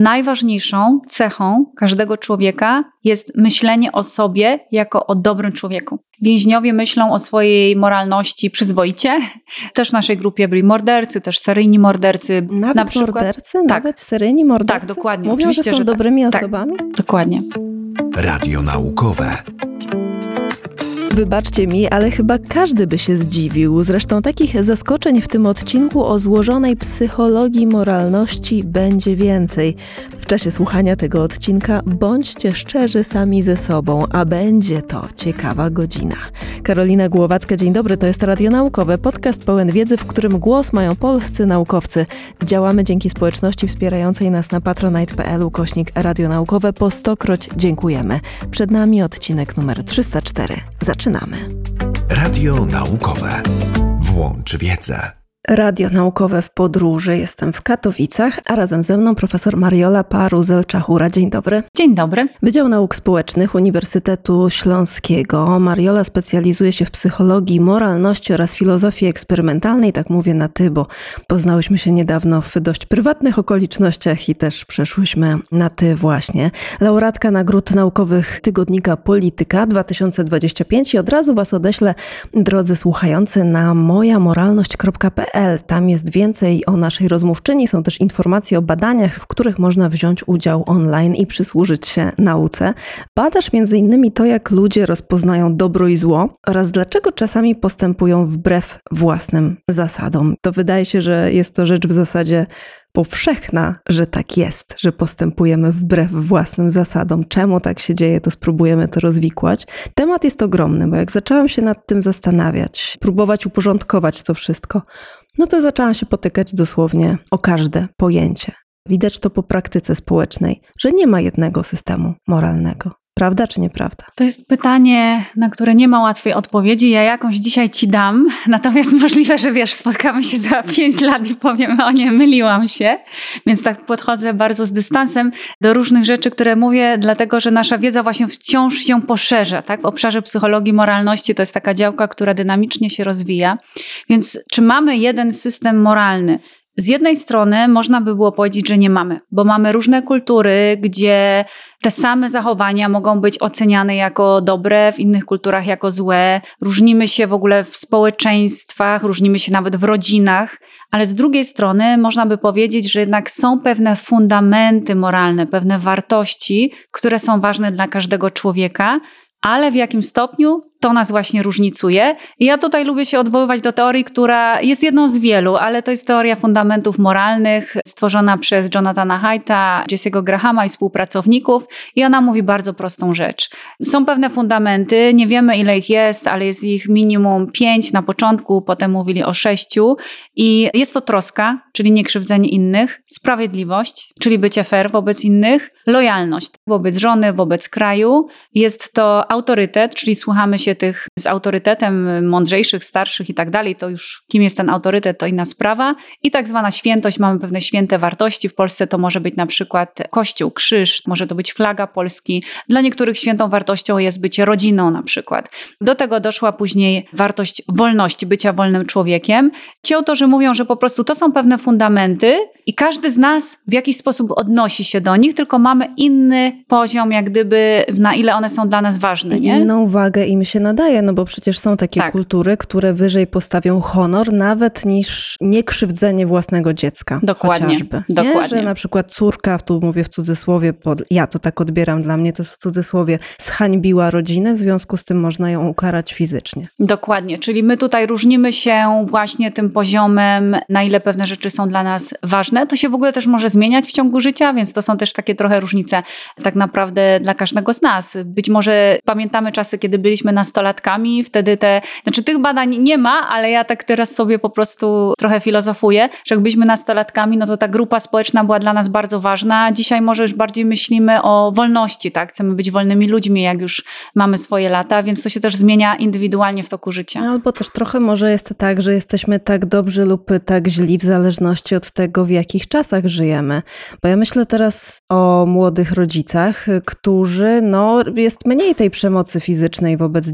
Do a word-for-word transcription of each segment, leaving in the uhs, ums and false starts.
najważniejszą cechą każdego człowieka jest myślenie o sobie jako o dobrym człowieku. Więźniowie myślą o swojej moralności przyzwoicie. Też w naszej grupie byli mordercy, też seryjni mordercy. Nawet na przykład, mordercy? Tak. Nawet seryjni mordercy? Tak, dokładnie. Mówią, Oczywiście, że są że dobrymi tak. osobami? Tak, dokładnie. Radio naukowe. Wybaczcie mi, ale chyba każdy by się zdziwił. Zresztą takich zaskoczeń w tym odcinku o złożonej psychologii moralności będzie więcej. W czasie słuchania tego odcinka bądźcie szczerzy sami ze sobą, a będzie to ciekawa godzina. Karolina Głowacka, dzień dobry, to jest Radio Naukowe, podcast pełen wiedzy, w którym głos mają polscy naukowcy. Działamy dzięki społeczności wspierającej nas na patronite.pl ukośnik Radio Naukowe. Po stokroć dziękujemy. Przed nami odcinek numer trzysta cztery. Zaczynamy. Radio naukowe. Włącz wiedzę. Radio Naukowe w podróży. Jestem w Katowicach, a razem ze mną profesor Mariola Paruzel-Czachura. Dzień dobry. Dzień dobry. Wydział Nauk Społecznych Uniwersytetu Śląskiego. Mariola specjalizuje się w psychologii moralności oraz filozofii eksperymentalnej. Tak mówię na ty, bo poznałyśmy się niedawno w dość prywatnych okolicznościach i też przeszłyśmy na ty właśnie. Laureatka nagród naukowych tygodnika Polityka dwa tysiące dwudziesty piąty i od razu was odeślę, drodzy słuchający, na moja moralność kropka p l. Tam jest więcej o naszej rozmówczyni, są też informacje o badaniach, w których można wziąć udział online i przysłużyć się nauce. Badasz między innymi to, jak ludzie rozpoznają dobro i zło oraz dlaczego czasami postępują wbrew własnym zasadom. To wydaje się, że jest to rzecz w zasadzie powszechna, że tak jest, że postępujemy wbrew własnym zasadom. Czemu tak się dzieje, to spróbujemy to rozwikłać. Temat jest ogromny, bo jak zaczęłam się nad tym zastanawiać, próbować uporządkować to wszystko, no to zaczęłam się potykać dosłownie o każde pojęcie. Widać to po praktyce społecznej, że nie ma jednego systemu moralnego. Prawda czy nieprawda? To jest pytanie, na które nie ma łatwej odpowiedzi. Ja jakąś dzisiaj ci dam, natomiast możliwe, że wiesz, spotkamy się za pięć lat i powiem, o nie, myliłam się. Więc tak podchodzę bardzo z dystansem do różnych rzeczy, które mówię, dlatego że nasza wiedza właśnie wciąż się poszerza. Tak? W obszarze psychologii moralności to jest taka działka, która dynamicznie się rozwija. Więc czy mamy jeden system moralny? Z jednej strony można by było powiedzieć, że nie mamy, bo mamy różne kultury, gdzie te same zachowania mogą być oceniane jako dobre, w innych kulturach jako złe. Różnimy się w ogóle w społeczeństwach, różnimy się nawet w rodzinach, ale z drugiej strony można by powiedzieć, że jednak są pewne fundamenty moralne, pewne wartości, które są ważne dla każdego człowieka, ale w jakim stopniu to nas właśnie różnicuje. I ja tutaj lubię się odwoływać do teorii, która jest jedną z wielu, ale to jest teoria fundamentów moralnych stworzona przez Jonathana Haidta, Jesse'ego Grahama i współpracowników i ona mówi bardzo prostą rzecz. Są pewne fundamenty, nie wiemy ile ich jest, ale jest ich minimum pięć na początku, potem mówili o sześciu i jest to troska, czyli niekrzywdzenie innych, sprawiedliwość, czyli bycie fair wobec innych, lojalność wobec żony, wobec kraju, jest to autorytet, czyli słuchamy się tych z autorytetem mądrzejszych, starszych i tak dalej, to już kim jest ten autorytet, to inna sprawa. I tak zwana świętość, mamy pewne święte wartości. W Polsce to może być na przykład Kościół, krzyż, może to być flaga Polski. Dla niektórych świętą wartością jest bycie rodziną na przykład. Do tego doszła później wartość wolności, bycia wolnym człowiekiem. Ci autorzy mówią, że po prostu to są pewne fundamenty i każdy z nas w jakiś sposób odnosi się do nich, tylko mamy inny poziom, jak gdyby na ile one są dla nas ważne. Nie? Inną wagę im się nadaje, no bo przecież są takie tak. kultury, które wyżej postawią honor nawet niż niekrzywdzenie własnego dziecka. Dokładnie. Chociażby. Dokładnie. Nie? Że na przykład córka, tu mówię w cudzysłowie, bo ja to tak odbieram, dla mnie to jest w cudzysłowie, zhańbiła rodzinę, w związku z tym można ją ukarać fizycznie. Dokładnie, czyli my tutaj różnimy się właśnie tym poziomem, na ile pewne rzeczy są dla nas ważne. To się w ogóle też może zmieniać w ciągu życia, więc to są też takie trochę różnice tak naprawdę dla każdego z nas. Być może pamiętamy czasy, kiedy byliśmy nastolatkami, wtedy te, znaczy tych badań nie ma, ale ja tak teraz sobie po prostu trochę filozofuję, że jak byliśmy nastolatkami, no to ta grupa społeczna była dla nas bardzo ważna. Dzisiaj może już bardziej myślimy o wolności, tak? Chcemy być wolnymi ludźmi, jak już mamy swoje lata, więc to się też zmienia indywidualnie w toku życia. Albo też trochę może jest tak, że jesteśmy tak dobrzy lub tak źli w zależności od tego, w jakich czasach żyjemy. Bo ja myślę teraz o młodych rodzicach, którzy, no, jest mniej tej przemocy fizycznej wobec dzieci,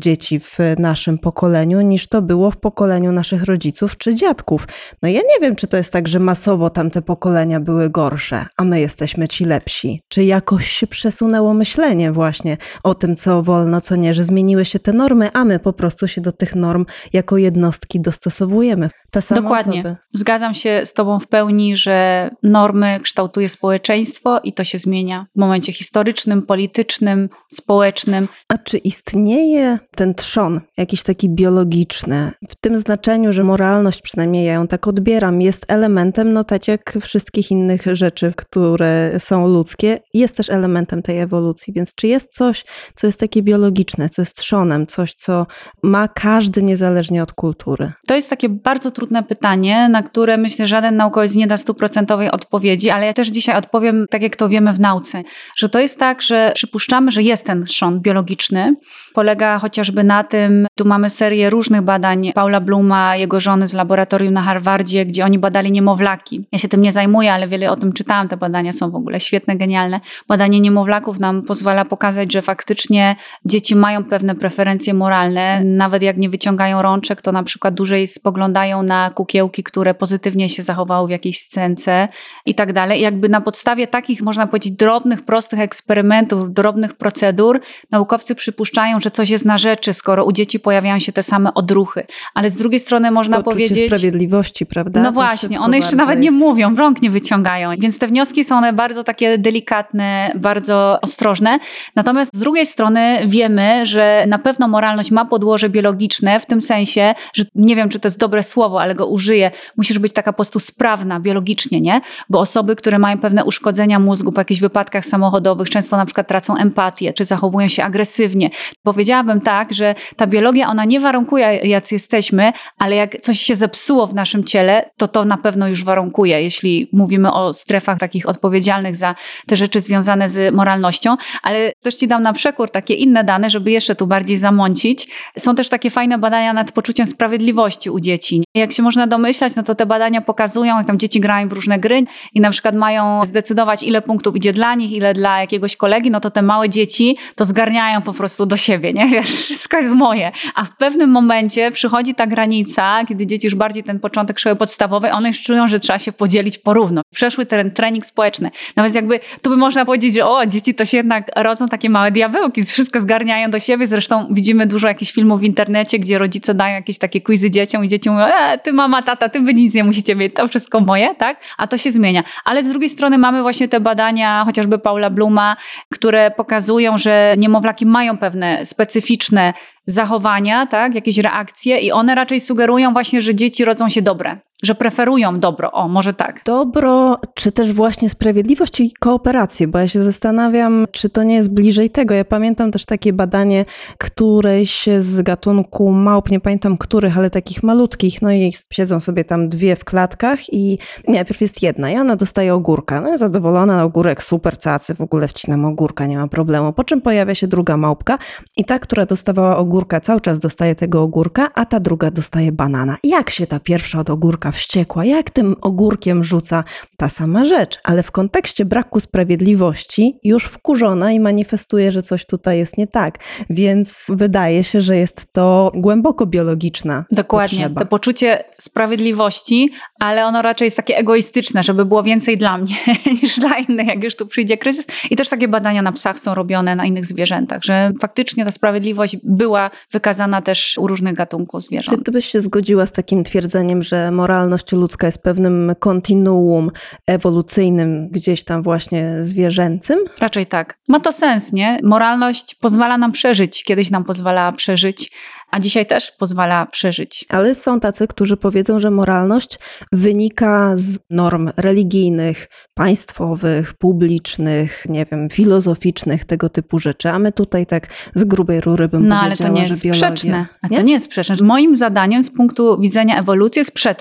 dzieci w naszym pokoleniu, niż to było w pokoleniu naszych rodziców czy dziadków. No ja nie wiem, czy to jest tak, że masowo tamte pokolenia były gorsze, a my jesteśmy ci lepsi. Czy jakoś się przesunęło myślenie właśnie o tym, co wolno, co nie, że zmieniły się te normy, a my po prostu się do tych norm jako jednostki dostosowujemy. Te same Dokładnie. osoby. Zgadzam się z tobą w pełni, że normy kształtuje społeczeństwo i to się zmienia w momencie historycznym, politycznym, społecznym. A czy istnieje ten trzon, jakiś taki biologiczny, w tym znaczeniu, że moralność, przynajmniej ja ją tak odbieram, jest elementem, no tak jak wszystkich innych rzeczy, które są ludzkie, jest też elementem tej ewolucji, więc czy jest coś, co jest takie biologiczne, co jest trzonem, coś, co ma każdy niezależnie od kultury? To jest takie bardzo trudne pytanie, na które myślę, że żaden naukowiec nie da stuprocentowej odpowiedzi, ale ja też dzisiaj odpowiem tak, jak to wiemy w nauce, że to jest tak, że przypuszczamy, że jest ten trzon biologiczny. Polega chociażby na tym, tu mamy serię różnych badań Paula Blooma, jego żony z laboratorium na Harvardzie, gdzie oni badali niemowlaki. Ja się tym nie zajmuję, ale wiele o tym czytałam, te badania są w ogóle świetne, genialne. Badanie niemowlaków nam pozwala pokazać, że faktycznie dzieci mają pewne preferencje moralne, nawet jak nie wyciągają rączek, to na przykład dłużej spoglądają na kukiełki, które pozytywnie się zachowały w jakiejś scence i tak dalej. Jakby na podstawie takich, można powiedzieć, drobnych, prostych eksperymentów, drobnych procedur, naukowcy przypuszczają, że coś jest na rzeczy, skoro u dzieci pojawiają się te same odruchy. Ale z drugiej strony można Poczucie powiedzieć... sprawiedliwości, prawda? No To właśnie, one jeszcze nawet jest... nie mówią, rąk nie wyciągają. Więc te wnioski są one bardzo takie delikatne, bardzo ostrożne. Natomiast z drugiej strony wiemy, że na pewno moralność ma podłoże biologiczne, w tym sensie, że nie wiem, czy to jest dobre słowo, ale go użyję, musisz być taka po prostu sprawna biologicznie, nie? Bo osoby, które mają pewne uszkodzenia mózgu po jakichś wypadkach samochodowych, często na przykład tracą empatię, czy zachowują się agresywnie. Powiedziałabym tak, że ta biologia, ona nie warunkuje, jacy jesteśmy, ale jak coś się zepsuło w naszym ciele, to to na pewno już warunkuje, jeśli mówimy o strefach takich odpowiedzialnych za te rzeczy związane z moralnością. Ale też ci dam na przekór takie inne dane, żeby jeszcze tu bardziej zamącić. Są też takie fajne badania nad poczuciem sprawiedliwości u dzieci. Jak się można domyślać, no to te badania pokazują, jak tam dzieci grają w różne gry i na przykład mają zdecydować, ile punktów idzie dla nich, ile dla jakiegoś kolegi, no to te małe dzieci to zgarniają po prostu do siebie, nie? Wiesz, wszystko jest moje. A w pewnym momencie przychodzi ta granica, kiedy dzieci już bardziej ten początek szkoły podstawowej, one już czują, że trzeba się podzielić porówno. Przeszły ten trening społeczny. No więc jakby tu by można powiedzieć, że o, dzieci to się jednak rodzą takie małe diabełki, wszystko zgarniają do siebie. Zresztą widzimy dużo jakichś filmów w internecie, gdzie rodzice dają jakieś takie quizy dzieciom i dzieci mówią, e, ty mama, tata, ty wy nic nie musicie mieć, to wszystko moje, tak? A to się zmienia. Ale z drugiej strony mamy właśnie te badania, chociażby Paula Blooma, które pokazują, że niemowlaki mają pewne specyficzne zachowania, tak, jakieś reakcje i one raczej sugerują właśnie, że dzieci rodzą się dobre, że preferują dobro, o, może tak. Dobro, czy też właśnie sprawiedliwość i kooperację, bo ja się zastanawiam, czy to nie jest bliżej tego. Ja pamiętam też takie badanie którejś z gatunku małp, nie pamiętam których, ale takich malutkich, no i siedzą sobie tam dwie w klatkach i najpierw jest jedna i ona dostaje ogórka, no i zadowolona, ogórek, super, cacy, w ogóle wcinam ogórka, nie ma problemu, po czym pojawia się druga małpka i ta, która dostawała ogórka, cały czas dostaje tego ogórka, a ta druga dostaje banana. Jak się ta pierwsza od ogórka wściekła, jak tym ogórkiem rzuca, ta sama rzecz, ale w kontekście braku sprawiedliwości już wkurzona i manifestuje, że coś tutaj jest nie tak. Więc wydaje się, że jest to głęboko biologiczna Dokładnie, potrzeba. to poczucie sprawiedliwości, ale ono raczej jest takie egoistyczne, żeby było więcej dla mnie niż dla innych, jak już tu przyjdzie kryzys. I też takie badania na psach są robione, na innych zwierzętach, że faktycznie ta sprawiedliwość była wykazana też u różnych gatunków zwierząt. Czy ty byś się zgodziła z takim twierdzeniem, że moralność ludzka jest pewnym kontinuum ewolucyjnym, gdzieś tam właśnie zwierzęcym? Raczej tak. Ma to sens, nie? Moralność pozwala nam przeżyć. Kiedyś nam pozwalała przeżyć, a dzisiaj też pozwala przeżyć. Ale są tacy, którzy powiedzą, że moralność wynika z norm religijnych, państwowych, publicznych, nie wiem, filozoficznych, tego typu rzeczy. A my tutaj tak z grubej rury bym no, powiedziała, ale to nie jest że biologia... sprzeczne. A nie? to nie jest sprzeczne. Moim zadaniem z punktu widzenia ewolucji jest przetrwać.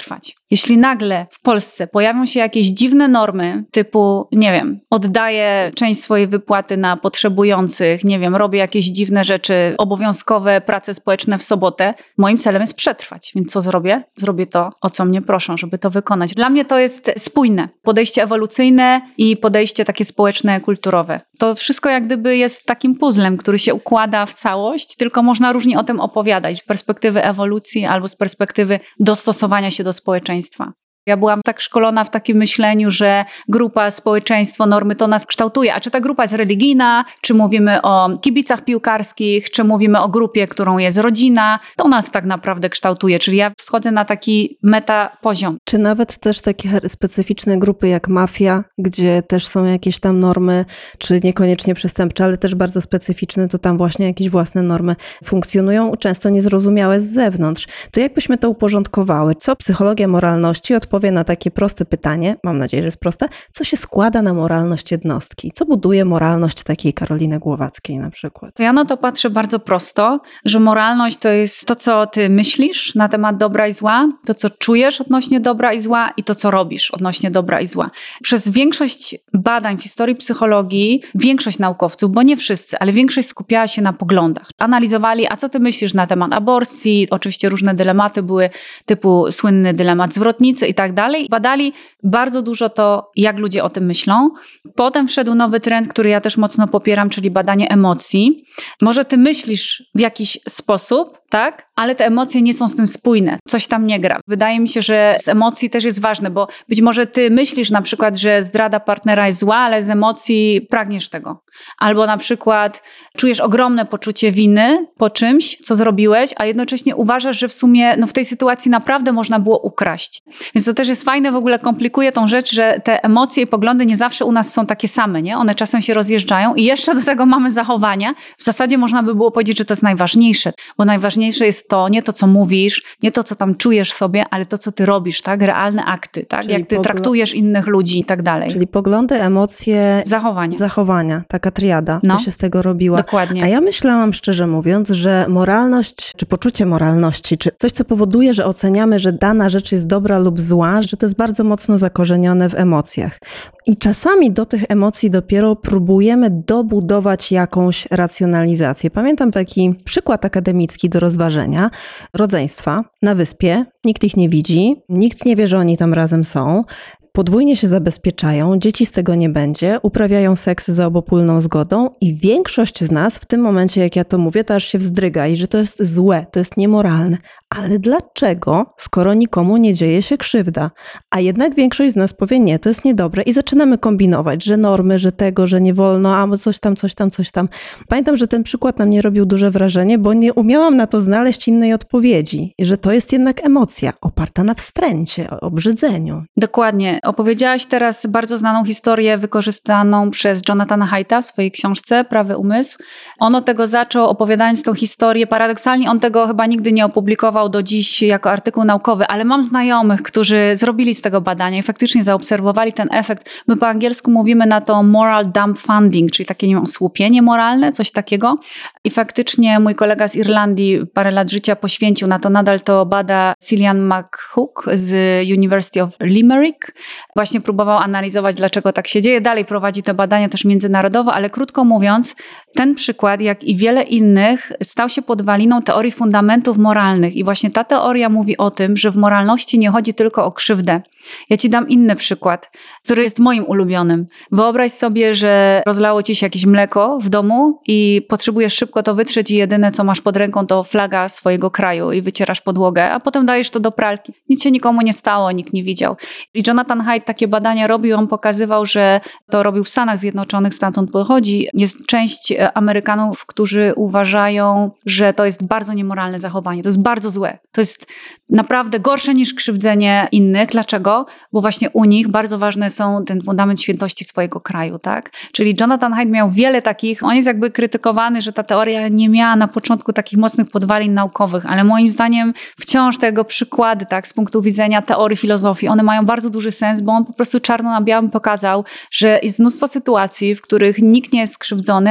Jeśli nagle w Polsce pojawią się jakieś dziwne normy typu, nie wiem, oddaję część swojej wypłaty na potrzebujących, nie wiem, robię jakieś dziwne rzeczy, obowiązkowe prace społeczne w sobotę, moim celem jest przetrwać. Więc co zrobię? Zrobię to, o co mnie proszą, żeby to wykonać. Dla mnie to jest spójne. Podejście ewolucyjne i podejście takie społeczne, kulturowe. To wszystko jak gdyby jest takim puzzlem, który się układa w całość, tylko można różnie o tym opowiadać z perspektywy ewolucji albo z perspektywy dostosowania się do społeczeństwa. Ja byłam tak szkolona w takim myśleniu, że grupa, społeczeństwo, normy to nas kształtuje. A czy ta grupa jest religijna, czy mówimy o kibicach piłkarskich, czy mówimy o grupie, którą jest rodzina, to nas tak naprawdę kształtuje. Czyli ja schodzę na taki meta poziom. Czy nawet też takie specyficzne grupy jak mafia, gdzie też są jakieś tam normy, czy niekoniecznie przestępcze, ale też bardzo specyficzne, to tam właśnie jakieś własne normy funkcjonują, często niezrozumiałe z zewnątrz. To jakbyśmy to uporządkowały? Co psychologia moralności odpowiada na takie proste pytanie, mam nadzieję, że jest proste, co się składa na moralność jednostki? Co buduje moralność takiej Karoliny Głowackiej na przykład? Ja na to patrzę bardzo prosto, że moralność to jest to, co ty myślisz na temat dobra i zła, to, co czujesz odnośnie dobra i zła i to, co robisz odnośnie dobra i zła. Przez większość badań w historii psychologii, większość naukowców, bo nie wszyscy, ale większość skupiała się na poglądach. Analizowali, a co ty myślisz na temat aborcji, oczywiście różne dylematy były, typu słynny dylemat zwrotnicy i tak dalej. Badali bardzo dużo to, jak ludzie o tym myślą. Potem wszedł nowy trend, który ja też mocno popieram, czyli badanie emocji. Może ty myślisz w jakiś sposób, tak? Ale te emocje nie są z tym spójne. Coś tam nie gra. Wydaje mi się, że z emocji też jest ważne, bo być może ty myślisz na przykład, że zdrada partnera jest zła, ale z emocji pragniesz tego. Albo na przykład czujesz ogromne poczucie winy po czymś, co zrobiłeś, a jednocześnie uważasz, że w sumie no w tej sytuacji naprawdę można było ukraść. Więc to też jest fajne, w ogóle komplikuje tą rzecz, że te emocje i poglądy nie zawsze u nas są takie same, nie? One czasem się rozjeżdżają i jeszcze do tego mamy zachowania. W zasadzie można by było powiedzieć, że to jest najważniejsze, bo najważniejsze jest to, nie to, co mówisz, nie to, co tam czujesz sobie, ale to, co ty robisz, tak? Realne akty, tak? Czyli jak ty pogl- traktujesz innych ludzi i tak dalej. Czyli poglądy, emocje, zachowania. Zachowania, taka triada, no, to się z tego robiła. Dokładnie. A ja myślałam, szczerze mówiąc, że moralność, czy poczucie moralności, czy coś, co powoduje, że oceniamy, że dana rzecz jest dobra lub zła, że to jest bardzo mocno zakorzenione w emocjach. I czasami do tych emocji dopiero próbujemy dobudować jakąś racjonalizację. Pamiętam taki przykład akademicki do rozważenia. Rodzeństwa na wyspie, nikt ich nie widzi, nikt nie wie, że oni tam razem są. Podwójnie się zabezpieczają, dzieci z tego nie będzie, uprawiają seks za obopólną zgodą i większość z nas w tym momencie, jak ja to mówię, to aż się wzdryga i że to jest złe, to jest niemoralne. Ale dlaczego, skoro nikomu nie dzieje się krzywda? A jednak większość z nas powie nie, to jest niedobre i zaczynamy kombinować, że normy, że tego, że nie wolno, a coś tam, coś tam, coś tam. Pamiętam, że ten przykład na mnie robił duże wrażenie, bo nie umiałam na to znaleźć innej odpowiedzi, że to jest jednak emocja oparta na wstręcie, obrzydzeniu. Dokładnie. Opowiedziałaś teraz bardzo znaną historię wykorzystaną przez Jonathana Haidta w swojej książce Prawy umysł. On od tego zaczął, opowiadając tą historię. Paradoksalnie on tego chyba nigdy nie opublikował do dziś jako artykuł naukowy, ale mam znajomych, którzy zrobili z tego badania i faktycznie zaobserwowali ten efekt. My po angielsku mówimy na to moral dumbfounding, czyli takie, nie wiem, osłupienie moralne, coś takiego. I faktycznie mój kolega z Irlandii parę lat życia poświęcił na to, nadal to bada Cillian McHugh z University of Limerick. Właśnie próbował analizować, dlaczego tak się dzieje. Dalej prowadzi te badania też międzynarodowo, ale krótko mówiąc, ten przykład, jak i wiele innych, stał się podwaliną teorii fundamentów moralnych. I właśnie ta teoria mówi o tym, że w moralności nie chodzi tylko o krzywdę. Ja ci dam inny przykład, który jest moim ulubionym. Wyobraź sobie, że rozlało ci się jakieś mleko w domu i potrzebujesz szybko to wytrzeć i jedyne, co masz pod ręką, to flaga swojego kraju i wycierasz podłogę, a potem dajesz to do pralki. Nic się nikomu nie stało, nikt nie widział. I Jonathan Haidt takie badania robił, on pokazywał, że to robił w Stanach Zjednoczonych, stamtąd pochodzi. Jest część Amerykanów, którzy uważają, że to jest bardzo niemoralne zachowanie. To jest bardzo złe. To jest naprawdę gorsze niż krzywdzenie innych. Dlaczego? Bo właśnie u nich bardzo ważne są ten fundament świętości swojego kraju, tak? Czyli Jonathan Haidt miał wiele takich, on jest jakby krytykowany, że ta teoria nie miała na początku takich mocnych podwalin naukowych, ale moim zdaniem wciąż tego przykłady, tak, z punktu widzenia teorii filozofii, one mają bardzo duży sens, bo on po prostu czarno na białym pokazał, że jest mnóstwo sytuacji, w których nikt nie jest skrzywdzony, a i tak ludzie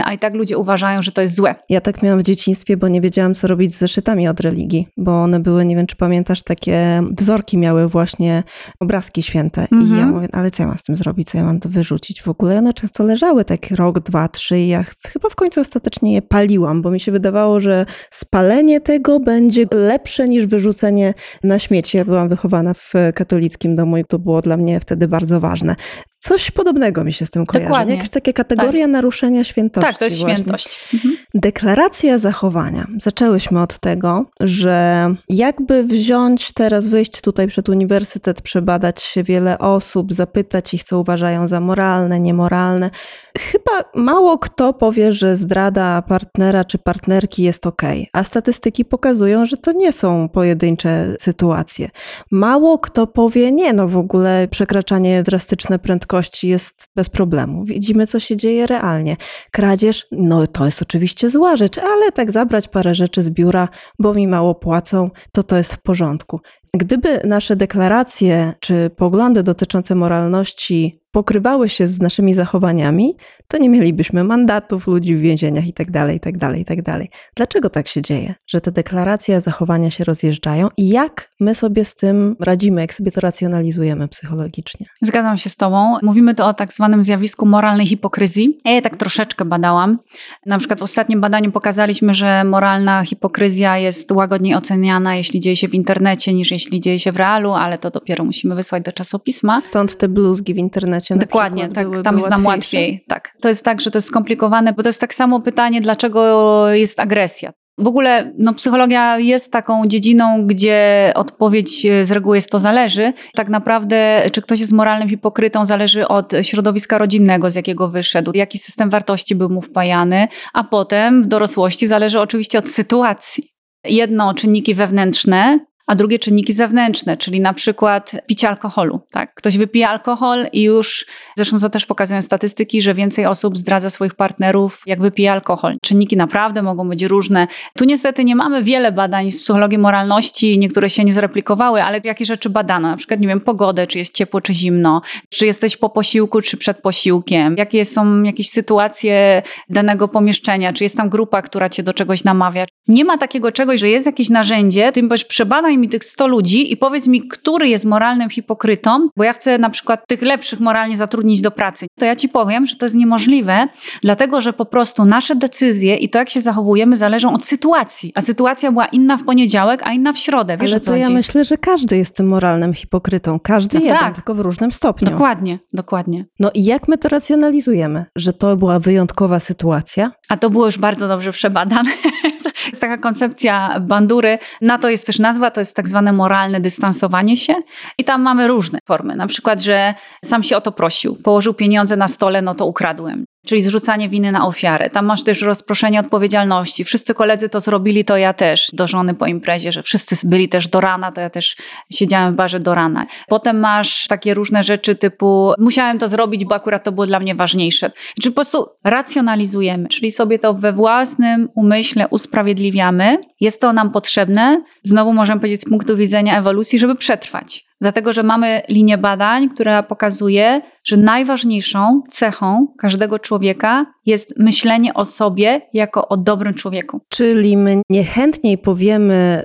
ludzie uważają, że to jest złe. Ja tak miałam w dzieciństwie, bo nie wiedziałam, co robić z zeszytami od religii, bo one były, nie wiem, czy pamiętasz, takie wzorki miały właśnie obrazki święte. Mhm. I ja mówię, ale co ja mam z tym zrobić, co ja mam to wyrzucić w ogóle? I one często leżały tak rok, dwa, trzy i ja chyba w końcu ostatecznie je paliłam, bo mi się wydawało, że spalenie tego będzie lepsze niż wyrzucenie na śmieci. Ja byłam wychowana w katolickim domu i to było dla mnie wtedy bardzo ważne. Coś podobnego mi się z tym kojarzy. Dokładnie. Jakaś taka kategoria tak. naruszenia świętości. Tak, to jest właśnie. świętość. Mhm. Deklaracja zachowania. Zaczęłyśmy od tego, że jakby wziąć teraz, wyjść tutaj przed uniwersytet, przebadać się wiele osób, zapytać ich, co uważają za moralne, niemoralne. Chyba mało kto powie, że zdrada partnera czy partnerki jest okej, a statystyki pokazują, że to nie są pojedyncze sytuacje. Mało kto powie, nie, no w ogóle przekraczanie drastyczne prędkości jest bez problemu. Widzimy, co się dzieje realnie. Kradzież, no to jest oczywiście zła rzecz, ale tak zabrać parę rzeczy z biura, bo mi mało płacą, to to jest w porządku. Gdyby nasze deklaracje czy poglądy dotyczące moralności pokrywały się z naszymi zachowaniami, to nie mielibyśmy mandatów, ludzi w więzieniach i tak dalej, i tak dalej, i tak dalej. Dlaczego tak się dzieje, że te deklaracje, zachowania się rozjeżdżają i jak my sobie z tym radzimy, jak sobie to racjonalizujemy psychologicznie? Zgadzam się z tobą. Mówimy tu o tak zwanym zjawisku moralnej hipokryzji. Ja je tak troszeczkę badałam. Na przykład w ostatnim badaniu pokazaliśmy, że moralna hipokryzja jest łagodniej oceniana, jeśli dzieje się w internecie, niż jeśli dzieje się w realu, ale to dopiero musimy wysłać do czasopisma. Stąd te bluzgi w internecie. Dokładnie, tak, były, tam jest nam łatwiej. Tak. To jest tak, że to jest skomplikowane, bo to jest tak samo pytanie, dlaczego jest agresja. W ogóle no, psychologia jest taką dziedziną, gdzie odpowiedź z reguły jest to zależy. Tak naprawdę, czy ktoś jest moralnym hipokrytą, zależy od środowiska rodzinnego, z jakiego wyszedł, jaki system wartości był mu wpajany, a potem w dorosłości zależy oczywiście od sytuacji. Jedno czynniki wewnętrzne, a drugie czynniki zewnętrzne, czyli na przykład picie alkoholu. Tak? Ktoś wypije alkohol i już, zresztą to też pokazują statystyki, że więcej osób zdradza swoich partnerów, jak wypije alkohol. Czynniki naprawdę mogą być różne. Tu niestety nie mamy wiele badań z psychologii moralności, niektóre się nie zreplikowały, ale jakie rzeczy badano? Na przykład, nie wiem, pogodę, czy jest ciepło, czy zimno, czy jesteś po posiłku, czy przed posiłkiem, jakie są jakieś sytuacje danego pomieszczenia, czy jest tam grupa, która cię do czegoś namawia. Nie ma takiego czegoś, że jest jakieś narzędzie, ty powiesz, przebadaj mi tych sto ludzi i powiedz mi, który jest moralnym hipokrytą, bo ja chcę na przykład tych lepszych moralnie zatrudnić do pracy. To ja ci powiem, że to jest niemożliwe, dlatego że po prostu nasze decyzje i to, jak się zachowujemy, zależą od sytuacji. A sytuacja była inna w poniedziałek, a inna w środę. Wiesz, ale o co to ja chodzi? myślę, że każdy jest tym moralnym hipokrytą. Każdy No jeden, tak. tylko w różnym stopniu. Dokładnie, dokładnie. No i jak my to racjonalizujemy? Że to była wyjątkowa sytuacja? A to było już bardzo dobrze przebadane. Jest taka koncepcja Bandury. Na to jest też nazwa, to jest tak zwane moralne dystansowanie się. I tam mamy różne formy. Na przykład, że sam się o to prosił. Położył pieniądze na stole, no to ukradłem. Czyli zrzucanie winy na ofiarę. Tam masz też rozproszenie odpowiedzialności. Wszyscy koledzy to zrobili, to ja też. Do żony po imprezie, że wszyscy byli też do rana, to ja też siedziałem w barze do rana. Potem masz takie różne rzeczy typu musiałem to zrobić, bo akurat to było dla mnie ważniejsze. Czyli po prostu racjonalizujemy, czyli sobie to we własnym umyśle usprawiedliwiamy. Jest to nam potrzebne, znowu możemy powiedzieć z punktu widzenia ewolucji, żeby przetrwać. Dlatego, że mamy linię badań, która pokazuje, że najważniejszą cechą każdego człowieka jest myślenie o sobie jako o dobrym człowieku. Czyli my niechętniej powiemy,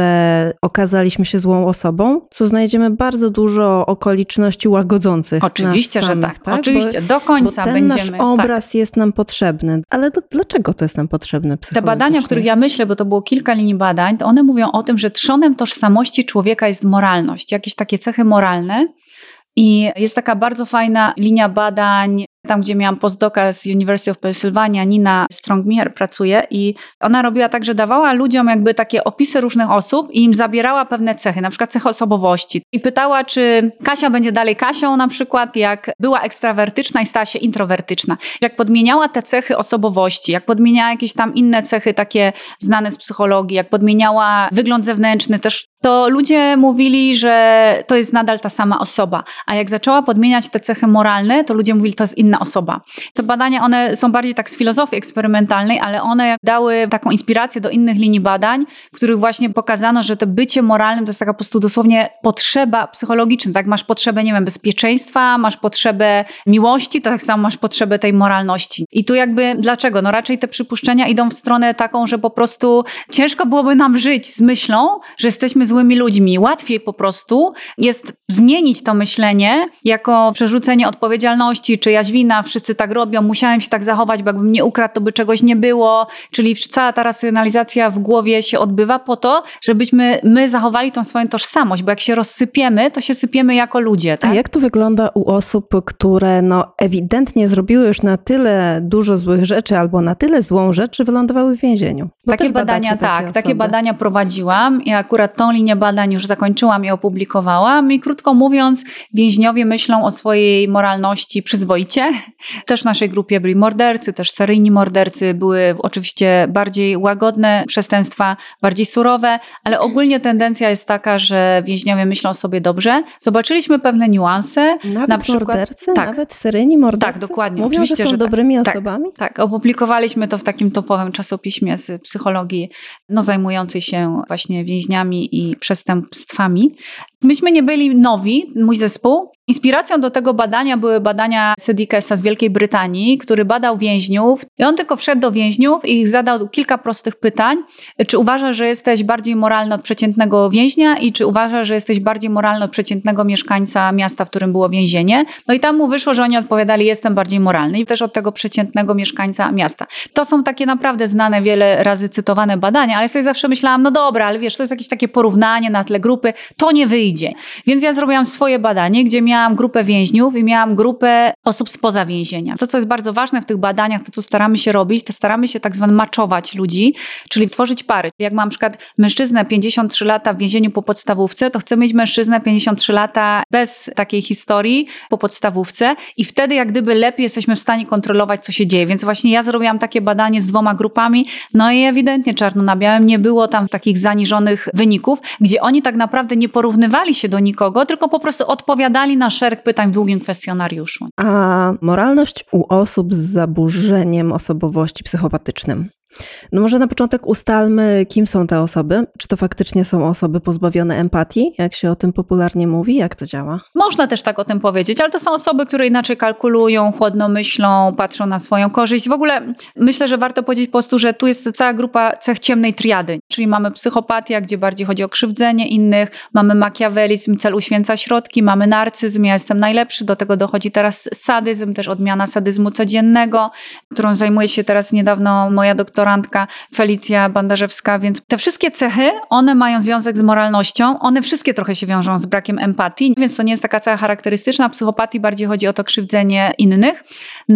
że okazaliśmy się złą osobą, co znajdziemy bardzo dużo okoliczności łagodzących. Oczywiście, nas samych, że tak. tak? Oczywiście, bo, do końca bo ten będziemy. nasz obraz tak. jest nam potrzebny. Ale do, dlaczego to jest nam potrzebne psychologicznie? Te badania, o których ja myślę, bo to było kilka linii badań, to one mówią o tym, że trzonem tożsamości człowieka jest moralność. Jakieś takie cechy moralne. I jest taka bardzo fajna linia badań, tam gdzie miałam postdoka z University of Pennsylvania, Nina Strong-Mier pracuje i ona robiła tak, że dawała ludziom jakby takie opisy różnych osób i im zabierała pewne cechy, na przykład cechy osobowości. I pytała, czy Kasia będzie dalej Kasią na przykład, jak była ekstrawertyczna i stała się introwertyczna. Jak podmieniała te cechy osobowości, jak podmieniała jakieś tam inne cechy takie znane z psychologii, jak podmieniała wygląd zewnętrzny, też to ludzie mówili, że to jest nadal ta sama osoba. A jak zaczęła podmieniać te cechy moralne, to ludzie mówili, to jest inna osoba. Te badania, one są bardziej tak z filozofii eksperymentalnej, ale one dały taką inspirację do innych linii badań, w których właśnie pokazano, że to bycie moralnym to jest taka po prostu dosłownie potrzeba psychologiczna. Tak, masz potrzebę, nie wiem, bezpieczeństwa, masz potrzebę miłości, to tak samo masz potrzebę tej moralności. I tu jakby dlaczego? No raczej te przypuszczenia idą w stronę taką, że po prostu ciężko byłoby nam żyć z myślą, że jesteśmy złymi ludźmi. Łatwiej po prostu jest zmienić to myślenie jako przerzucenie odpowiedzialności, czyjaś wina, wszyscy tak robią, musiałem się tak zachować, bo jakbym nie ukradł, to by czegoś nie było. Czyli cała ta racjonalizacja w głowie się odbywa po to, żebyśmy my zachowali tą swoją tożsamość, bo jak się rozsypiemy, to się sypiemy jako ludzie. Tak? A jak to wygląda u osób, które no ewidentnie zrobiły już na tyle dużo złych rzeczy albo na tyle złą rzecz, że wylądowały w więzieniu? Bo takie badania, takie tak, osoby. takie badania prowadziłam i akurat tą linię badań już zakończyłam i opublikowałam i krótko mówiąc, więźniowie myślą o swojej moralności przyzwoicie. Też w naszej grupie byli mordercy, też seryjni mordercy, były oczywiście bardziej łagodne przestępstwa, bardziej surowe, ale ogólnie tendencja jest taka, że więźniowie myślą o sobie dobrze. Zobaczyliśmy pewne niuanse. Nawet na przykład, mordercy? tak, Nawet seryjni mordercy? Tak, dokładnie. Mówią, oczywiście, że są że dobrymi tak. osobami? Tak, tak, opublikowaliśmy to w takim topowym czasopiśmie z psychologii, no zajmującej się właśnie więźniami i przestępstwami. Myśmy nie byli nowi, mój zespół. Inspiracją do tego badania były badania Sedikesa z Wielkiej Brytanii, który badał więźniów i on tylko wszedł do więźniów i ich zadał kilka prostych pytań. Czy uważasz, że jesteś bardziej moralny od przeciętnego więźnia i czy uważasz, że jesteś bardziej moralny od przeciętnego mieszkańca miasta, w którym było więzienie? No i tam mu wyszło, że oni odpowiadali, jestem bardziej moralny i też od tego przeciętnego mieszkańca miasta. To są takie naprawdę znane, wiele razy cytowane badania, ale sobie zawsze myślałam, no dobra, ale wiesz, to jest jakieś takie porównanie na tle grupy, to nie wyjdzie. Więc ja zrobiłam swoje badanie, gdzie miałam grupę więźniów i miałam grupę osób spoza więzienia. To, co jest bardzo ważne w tych badaniach, to co staramy się robić, to staramy się tak zwane matchować ludzi, czyli tworzyć pary. Jak mam na przykład mężczyznę pięćdziesiąt trzy lata w więzieniu po podstawówce, to chcę mieć mężczyznę pięćdziesiąt trzy lata bez takiej historii po podstawówce i wtedy jak gdyby lepiej jesteśmy w stanie kontrolować, co się dzieje. Więc właśnie ja zrobiłam takie badanie z dwoma grupami, no i ewidentnie czarno na białym nie było tam takich zaniżonych wyników, gdzie oni tak naprawdę nie porównywali się do nikogo, tylko po prostu odpowiadali na szereg pytań w długim kwestionariuszu. A moralność u osób z zaburzeniem osobowości psychopatycznym. No może na początek ustalmy, kim są te osoby. Czy to faktycznie są osoby pozbawione empatii, jak się o tym popularnie mówi? Jak to działa? Można też tak o tym powiedzieć, ale to są osoby, które inaczej kalkulują, chłodno myślą, patrzą na swoją korzyść. W ogóle myślę, że warto powiedzieć po prostu, że tu jest cała grupa cech ciemnej triady. Czyli mamy psychopatię, gdzie bardziej chodzi o krzywdzenie innych, mamy makiawelizm, cel uświęca środki, mamy narcyzm, ja jestem najlepszy, do tego dochodzi teraz sadyzm, też odmiana sadyzmu codziennego, którą zajmuje się teraz niedawno moja doktorantka Felicja Bandarzewska, więc te wszystkie cechy, one mają związek z moralnością, one wszystkie trochę się wiążą z brakiem empatii, więc to nie jest taka cecha charakterystyczna. W psychopatii bardziej chodzi o to krzywdzenie innych.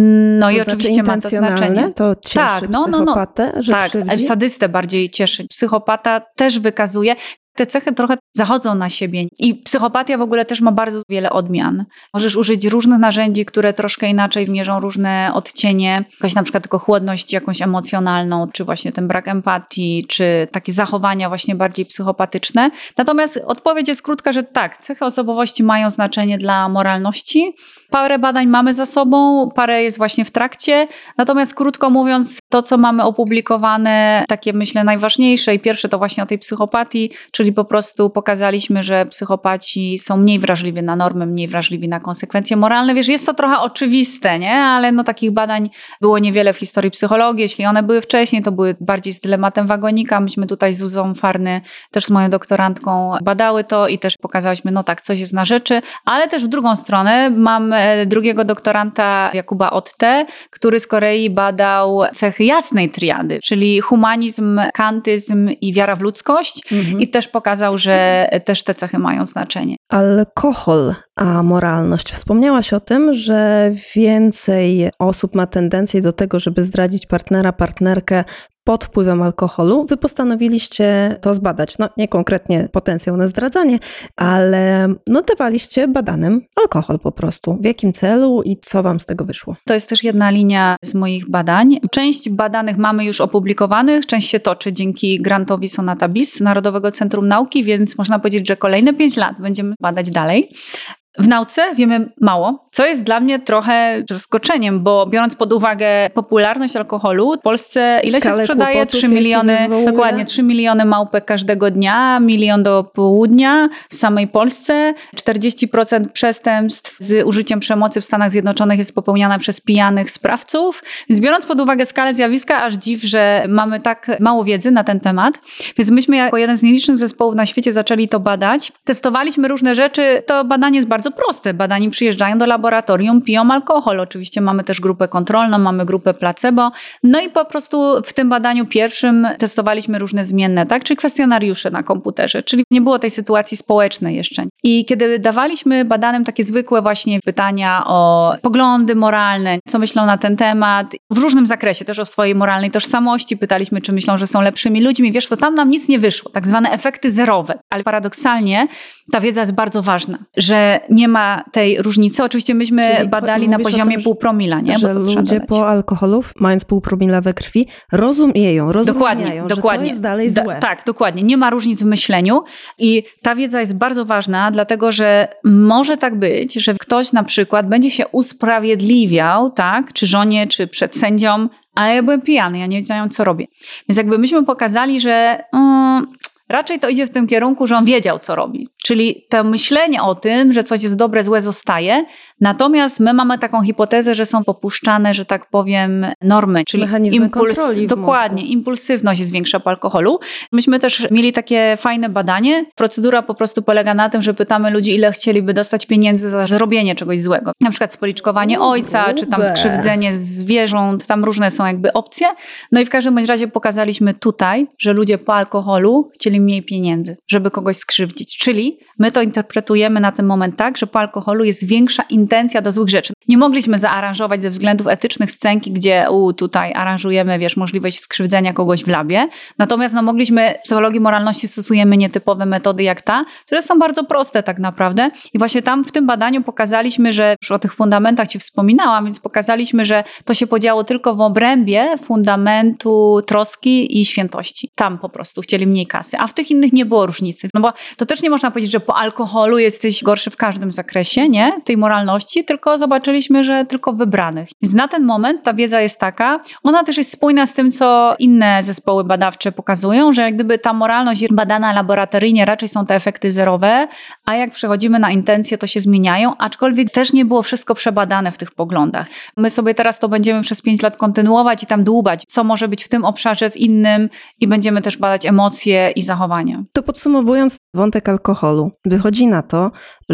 No to i znaczy oczywiście ma to znaczenie. To cieszy tak, no, no, no. psychopatę, że tak, krzywdzi? sadystę bardziej cieszy. Psychopata też wykazuje. Te cechy trochę zachodzą na siebie i psychopatia w ogóle też ma bardzo wiele odmian. Możesz użyć różnych narzędzi, które troszkę inaczej mierzą różne odcienie, jakaś na przykład tylko chłodność jakąś emocjonalną, czy właśnie ten brak empatii, czy takie zachowania właśnie bardziej psychopatyczne. Natomiast odpowiedź jest krótka, że tak, cechy osobowości mają znaczenie dla moralności. Parę badań mamy za sobą, parę jest właśnie w trakcie, natomiast krótko mówiąc, to co mamy opublikowane, takie myślę najważniejsze i pierwsze to właśnie o tej psychopatii, czyli po prostu pokazaliśmy, że psychopaci są mniej wrażliwi na normy, mniej wrażliwi na konsekwencje moralne. Wiesz, jest to trochę oczywiste, nie? Ale no takich badań było niewiele w historii psychologii. Jeśli one były wcześniej, to były bardziej z dylematem wagonika. Myśmy tutaj z Zuzą Farny, też z moją doktorantką badały to i też pokazałyśmy, no tak, coś jest na rzeczy, ale też w drugą stronę mam drugiego doktoranta Jakuba Otte, który z kolei badał cechy jasnej triady, czyli humanizm, kantyzm i wiara w ludzkość mhm. i też pokazał, że też te cechy mają znaczenie. Alkohol, a moralność. Wspomniałaś o tym, że więcej osób ma tendencję do tego, żeby zdradzić partnera, partnerkę pod wpływem alkoholu, wy postanowiliście to zbadać. No nie konkretnie potencjał na zdradzanie, ale no dawaliście badanym alkohol po prostu. W jakim celu i co wam z tego wyszło? To jest też jedna linia z moich badań. Część badanych mamy już opublikowanych, część się toczy dzięki grantowi Sonata Bis Narodowego Centrum Nauki, więc można powiedzieć, że kolejne pięć lat będziemy badać dalej. W nauce wiemy mało, co jest dla mnie trochę zaskoczeniem, bo biorąc pod uwagę popularność alkoholu, w Polsce ile się sprzedaje? trzy miliony, dokładnie trzy miliony małpek każdego dnia, milion do południa w samej Polsce. czterdzieści procent przestępstw z użyciem przemocy w Stanach Zjednoczonych jest popełniane przez pijanych sprawców. Więc biorąc pod uwagę skalę zjawiska, aż dziw, że mamy tak mało wiedzy na ten temat. Więc myśmy jako jeden z nielicznych zespołów na świecie zaczęli to badać. Testowaliśmy różne rzeczy. To badanie jest bardzo proste. Badani przyjeżdżają do laboratorium, piją alkohol. Oczywiście mamy też grupę kontrolną, mamy grupę placebo. No i po prostu w tym badaniu pierwszym testowaliśmy różne zmienne, tak? Czyli kwestionariusze na komputerze. Czyli nie było tej sytuacji społecznej jeszcze. I kiedy dawaliśmy badanym takie zwykłe właśnie pytania o poglądy moralne, co myślą na ten temat, w różnym zakresie, też o swojej moralnej tożsamości, pytaliśmy, czy myślą, że są lepszymi ludźmi. Wiesz, to tam nam nic nie wyszło. Tak zwane efekty zerowe. Ale paradoksalnie ta wiedza jest bardzo ważna, że nie ma tej różnicy. Oczywiście myśmy Czyli badali na poziomie tym, pół promila, nie? Że Bo to ludzie po alkoholu, mając pół promila we krwi, rozumieją, rozumieją, dokładnie, że dokładnie. to jest dalej złe. Da, tak, dokładnie. Nie ma różnic w myśleniu i ta wiedza jest bardzo ważna, dlatego że może tak być, że ktoś na przykład będzie się usprawiedliwiał, tak? Czy żonie, czy przed sędzią, ale ja byłem pijany, ja nie wiedziałam, co robię. Więc jakby myśmy pokazali, że mm, raczej to idzie w tym kierunku, że on wiedział, co robi. Czyli to myślenie o tym, że coś jest dobre, złe, zostaje. Natomiast my mamy taką hipotezę, że są popuszczane, że tak powiem, normy. Czyli mechanizmy impuls, kontroli w dokładnie, mózgu. Impulsywność jest większa po alkoholu. Myśmy też mieli takie fajne badanie. Procedura po prostu polega na tym, że pytamy ludzi, ile chcieliby dostać pieniędzy za zrobienie czegoś złego. Na przykład spoliczkowanie ojca, czy tam skrzywdzenie zwierząt. Tam różne są jakby opcje. No i w każdym bądź razie pokazaliśmy tutaj, że ludzie po alkoholu chcieli mniej pieniędzy, żeby kogoś skrzywdzić. Czyli my to interpretujemy na ten moment tak, że po alkoholu jest większa intencja do złych rzeczy. Nie mogliśmy zaaranżować ze względów etycznych scenki, gdzie u, tutaj aranżujemy, wiesz, możliwość skrzywdzenia kogoś w labie. Natomiast no, mogliśmy, w psychologii moralności stosujemy nietypowe metody jak ta, które są bardzo proste tak naprawdę. I właśnie tam w tym badaniu pokazaliśmy, że już o tych fundamentach ci wspominałam, więc pokazaliśmy, że to się podziało tylko w obrębie fundamentu troski i świętości. Tam po prostu chcieli mniej kasy, a w tych innych nie było różnicy. No bo to też nie można powiedzieć, że po alkoholu jesteś gorszy w każdym zakresie, nie? Tej moralności, tylko zobaczyliśmy, że tylko w wybranych. Więc na ten moment ta wiedza jest taka, ona też jest spójna z tym, co inne zespoły badawcze pokazują, że jak gdyby ta moralność badana laboratoryjnie raczej są te efekty zerowe, a jak przechodzimy na intencje, to się zmieniają, aczkolwiek też nie było wszystko przebadane w tych poglądach. My sobie teraz to będziemy przez pięć lat kontynuować i tam dłubać, co może być w tym obszarze, w innym i będziemy też badać emocje i zachowania. To podsumowując wątek alkoholu, wychodzi na to,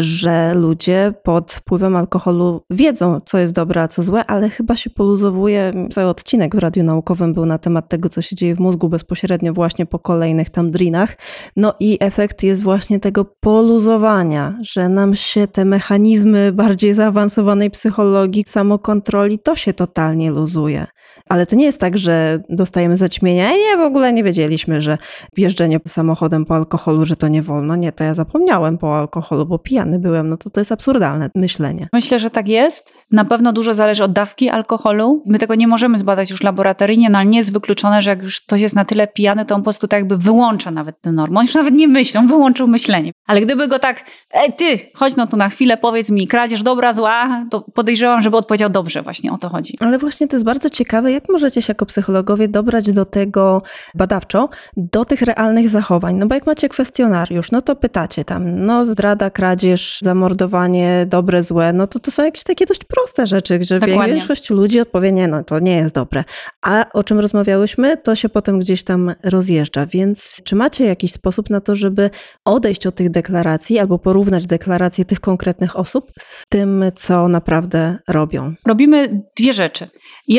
że ludzie pod wpływem alkoholu wiedzą, co jest dobre, a co złe, ale chyba się poluzowuje. Cały odcinek w Radiu Naukowym był na temat tego, co się dzieje w mózgu bezpośrednio właśnie po kolejnych tam drinach. No i efekt jest właśnie tego poluzowania, że nam się te mechanizmy bardziej zaawansowanej psychologii, samokontroli, to się totalnie luzuje. Ale to nie jest tak, że dostajemy zaćmienia i nie, w ogóle nie wiedzieliśmy, że jeżdżenie samochodem po alkoholu, że to nie wolno. Nie, to ja zapomniałem po alkoholu, bo pijany byłem. No to to jest absurdalne myślenie. Myślę, że tak jest. Na pewno dużo zależy od dawki alkoholu. My tego nie możemy zbadać już laboratoryjnie, no ale nie jest wykluczone, że jak już ktoś jest na tyle pijany, to on po prostu tak jakby wyłącza nawet tę normę. On już nawet nie myśli, on wyłączył myślenie. Ale gdyby go tak, ej ty, chodź no tu na chwilę, powiedz mi, kradzież dobra, zła, to podejrzewam, żeby odpowiedział dobrze, właśnie o to chodzi. Ale właśnie to jest bardzo ciekawe, jak możecie się jako psychologowie dobrać do tego badawczo, do tych realnych zachowań. No bo jak macie kwestionariusz, no to pytacie tam, no zdrada, kradzież, zamordowanie, dobre, złe, no to to są jakieś takie dość proste rzeczy, że Dokładnie. Większość ludzi odpowie, nie, no to nie jest dobre. A o czym rozmawiałyśmy, to się potem gdzieś tam rozjeżdża. Więc czy macie jakiś sposób na to, żeby odejść od tych deklaracji albo porównać deklaracje tych konkretnych osób z tym, co naprawdę robią? Robimy dwie rzeczy. Jedna rzecz jest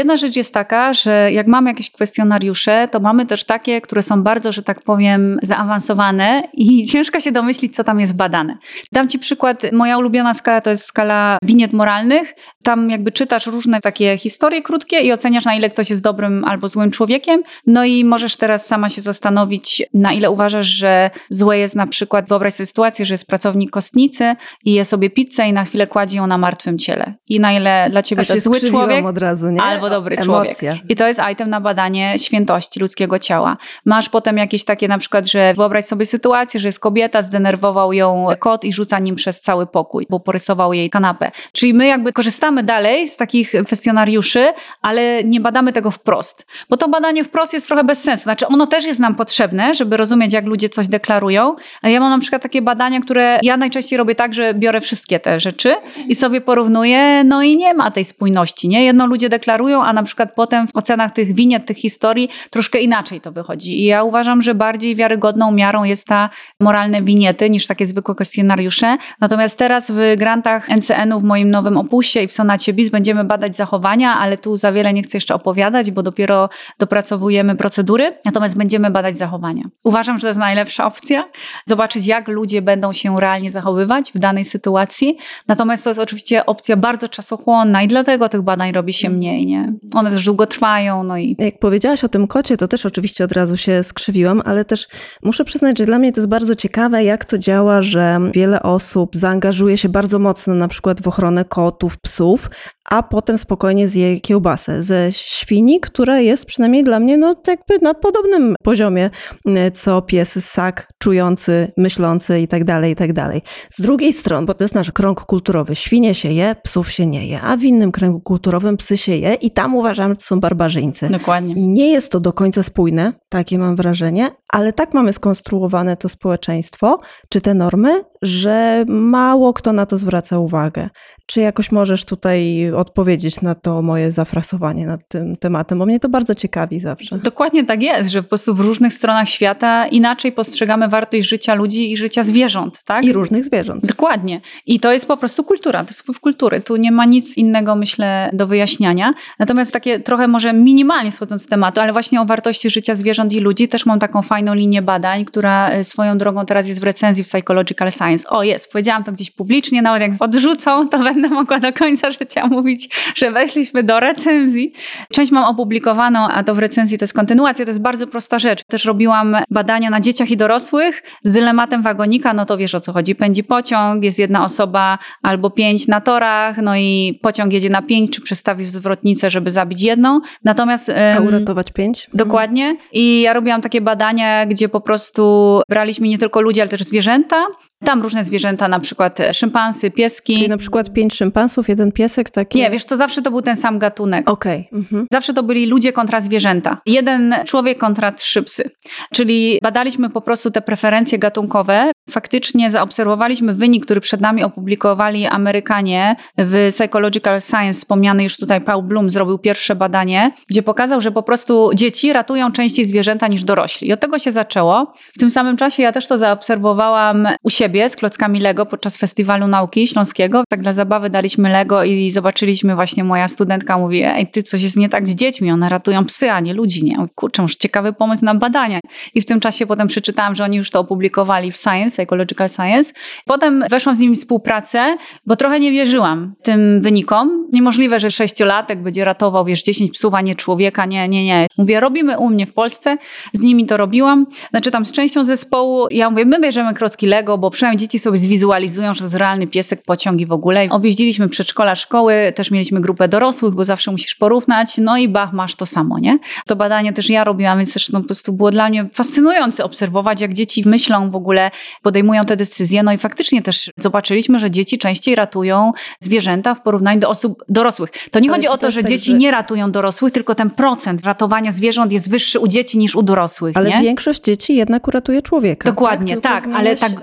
jest taka, że jak mamy jakieś kwestionariusze, to mamy też takie, które są bardzo, że tak powiem, zaawansowane i ciężko się domyślić, co tam jest badane. Dam ci przykład, moja ulubiona skala to jest skala winiet moralnych. Tam jakby czytasz różne takie historie krótkie i oceniasz, na ile ktoś jest dobrym albo złym człowiekiem. No i możesz teraz sama się zastanowić, na ile uważasz, że złe jest na przykład, wyobraź sobie sytuację, że jest pracownik kostnicy i je sobie pizzę i na chwilę kładzie ją na martwym ciele. I na ile dla ciebie Aż to jest zły człowiek od razu, nie? albo dobry Emocje. człowiek. I to jest item na badanie świętości ludzkiego ciała. Masz potem jakieś takie na przykład, że wyobraź sobie sytuację, że jest kobieta, zdenerwował ją kot i rzuca nim przez cały pokój, bo porysował jej kanapę. Czyli my jakby korzystamy dalej z takich kwestionariuszy, ale nie badamy tego wprost. Bo to badanie wprost jest trochę bez sensu. Znaczy ono też jest nam potrzebne, żeby rozumieć, jak ludzie coś deklarują. Ale ja mam na przykład takie badania, które ja najczęściej robię tak, że biorę wszystkie te rzeczy i sobie porównuję, no i nie ma tej spójności, nie? Jedno ludzie deklarują, a na przykład potem w ocenach tych winiet, tych historii troszkę inaczej to wychodzi. I ja uważam, że bardziej wiarygodną miarą jest ta moralne winiety niż takie zwykłe kwestionariusze. Natomiast teraz w grantach N C N-u w moim nowym opusie i w Sonacie B I S będziemy badać zachowania, ale tu za wiele nie chcę jeszcze opowiadać, bo dopiero dopracowujemy procedury. Natomiast będziemy badać zachowania. Uważam, że to jest najlepsza opcja. Zobaczyć, jak ludzie będą się realnie zachowywać w danej sytuacji. Natomiast to jest oczywiście opcja bardzo czasochłonna i dlatego tych badań robi się mniej, nie? One też długo trwają, no i... Jak powiedziałaś o tym kocie, to też oczywiście od razu się skrzywiłam, ale też muszę przyznać, że dla mnie to jest bardzo ciekawe, jak to działa, że wiele osób zaangażuje się bardzo mocno na przykład w ochronę kotów, psów, a potem spokojnie zje kiełbasę ze świni, która jest przynajmniej dla mnie no jakby na podobnym poziomie, co pies ssak, czujący, myślący i tak dalej, i tak dalej. Z drugiej strony, bo to jest nasz krąg kulturowy, świnie się je, psów się nie je, a w innym kręgu kulturowym psy się je i tam uważam, że to są barbarzyńcy. Dokładnie. Nie jest to do końca spójne, takie mam wrażenie, ale tak mamy skonstruowane to społeczeństwo, czy te normy, że mało kto na to zwraca uwagę. Czy jakoś możesz tutaj odpowiedzieć na to moje zafrasowanie nad tym tematem, bo mnie to bardzo ciekawi zawsze. Dokładnie tak jest, że po prostu w różnych stronach świata inaczej postrzegamy wartość życia ludzi i życia zwierząt, tak? I różnych zwierząt. Dokładnie. I to jest po prostu kultura, to jest wpływ kultury. Tu nie ma nic innego, myślę, do wyjaśniania. Natomiast takie trochę może minimalnie schodząc z tematu, ale właśnie o wartości życia zwierząt i ludzi też mam taką fajną linię badań, która swoją drogą teraz jest w recenzji w Psychological Science. O, jest, powiedziałam to gdzieś publicznie, nawet jak odrzucą, to będę mogła do końca życia mówić, że weszliśmy do recenzji. Część mam opublikowaną, a to w recenzji to jest kontynuacja. To jest bardzo prosta rzecz. Też robiłam badania na dzieciach i dorosłych z dylematem wagonika, no to wiesz, o co chodzi. Pędzi pociąg, jest jedna osoba albo pięć na torach, no i pociąg jedzie na pięć, czy przestawisz zwrotnicę, żeby zabić jedną. Natomiast... A uratować pięć? Dokładnie. I ja robiłam takie badania, gdzie po prostu braliśmy nie tylko ludzi, ale też zwierzęta. Tam różne zwierzęta, na przykład szympansy, pieski. Czyli na przykład pięć szympansów, jeden piesek, taki... Nie, wiesz co, zawsze to był ten sam gatunek. Okej. Okay. Mhm. Zawsze to byli ludzie kontra zwierzęta. Jeden człowiek kontra trzy psy. Czyli badaliśmy po prostu te preferencje gatunkowe. Faktycznie zaobserwowaliśmy wynik, który przed nami opublikowali Amerykanie w Psychological Science. Wspomniany już tutaj Paul Bloom zrobił pierwsze badanie, gdzie pokazał, że po prostu dzieci ratują częściej zwierzęta niż dorośli. I od tego się zaczęło. W tym samym czasie ja też to zaobserwowałam u siebie z klockami Lego podczas Festiwalu Nauki Śląskiego. Tak dla zabawy daliśmy Lego i zobaczyliśmy właśnie, moja studentka mówi, ej, ty, coś jest nie tak z dziećmi, one ratują psy, a nie ludzi, nie? Kurczę, może ciekawy pomysł na badania. I w tym czasie potem przeczytałam, że oni już to opublikowali w Science, Psychological Science. Potem weszłam z nimi w współpracę, bo trochę nie wierzyłam tym wynikom. Niemożliwe, że sześciolatek będzie ratował, wiesz, dziesięć psów, a nie człowieka. Nie, nie, nie. Mówię, robimy u mnie w Polsce, z nimi to robiłam. Znaczy tam z częścią zespołu, ja mówię, my bierzemy klocki Lego, bo przynajmniej dzieci sobie zwizualizują, że to jest realny piesek, pociąg i w ogóle. Objeździliśmy przedszkola, szkoły, też mieliśmy grupę dorosłych, bo zawsze musisz porównać, no i bach, masz to samo, nie? To badanie też ja robiłam, więc też no, po prostu było dla mnie fascynujące obserwować, jak dzieci myślą w ogóle, podejmują te decyzje, no i faktycznie też zobaczyliśmy, że dzieci częściej ratują zwierzęta w porównaniu do osób dorosłych. To nie Ale chodzi to o to, że tak, dzieci że... nie ratują dorosłych, tylko ten procent ratowania zwierząt jest wyższy u dzieci niż u dorosłych, Ale nie? większość dzieci jednak uratuje człowieka. Dokładnie, tak, tak, ale ta liczba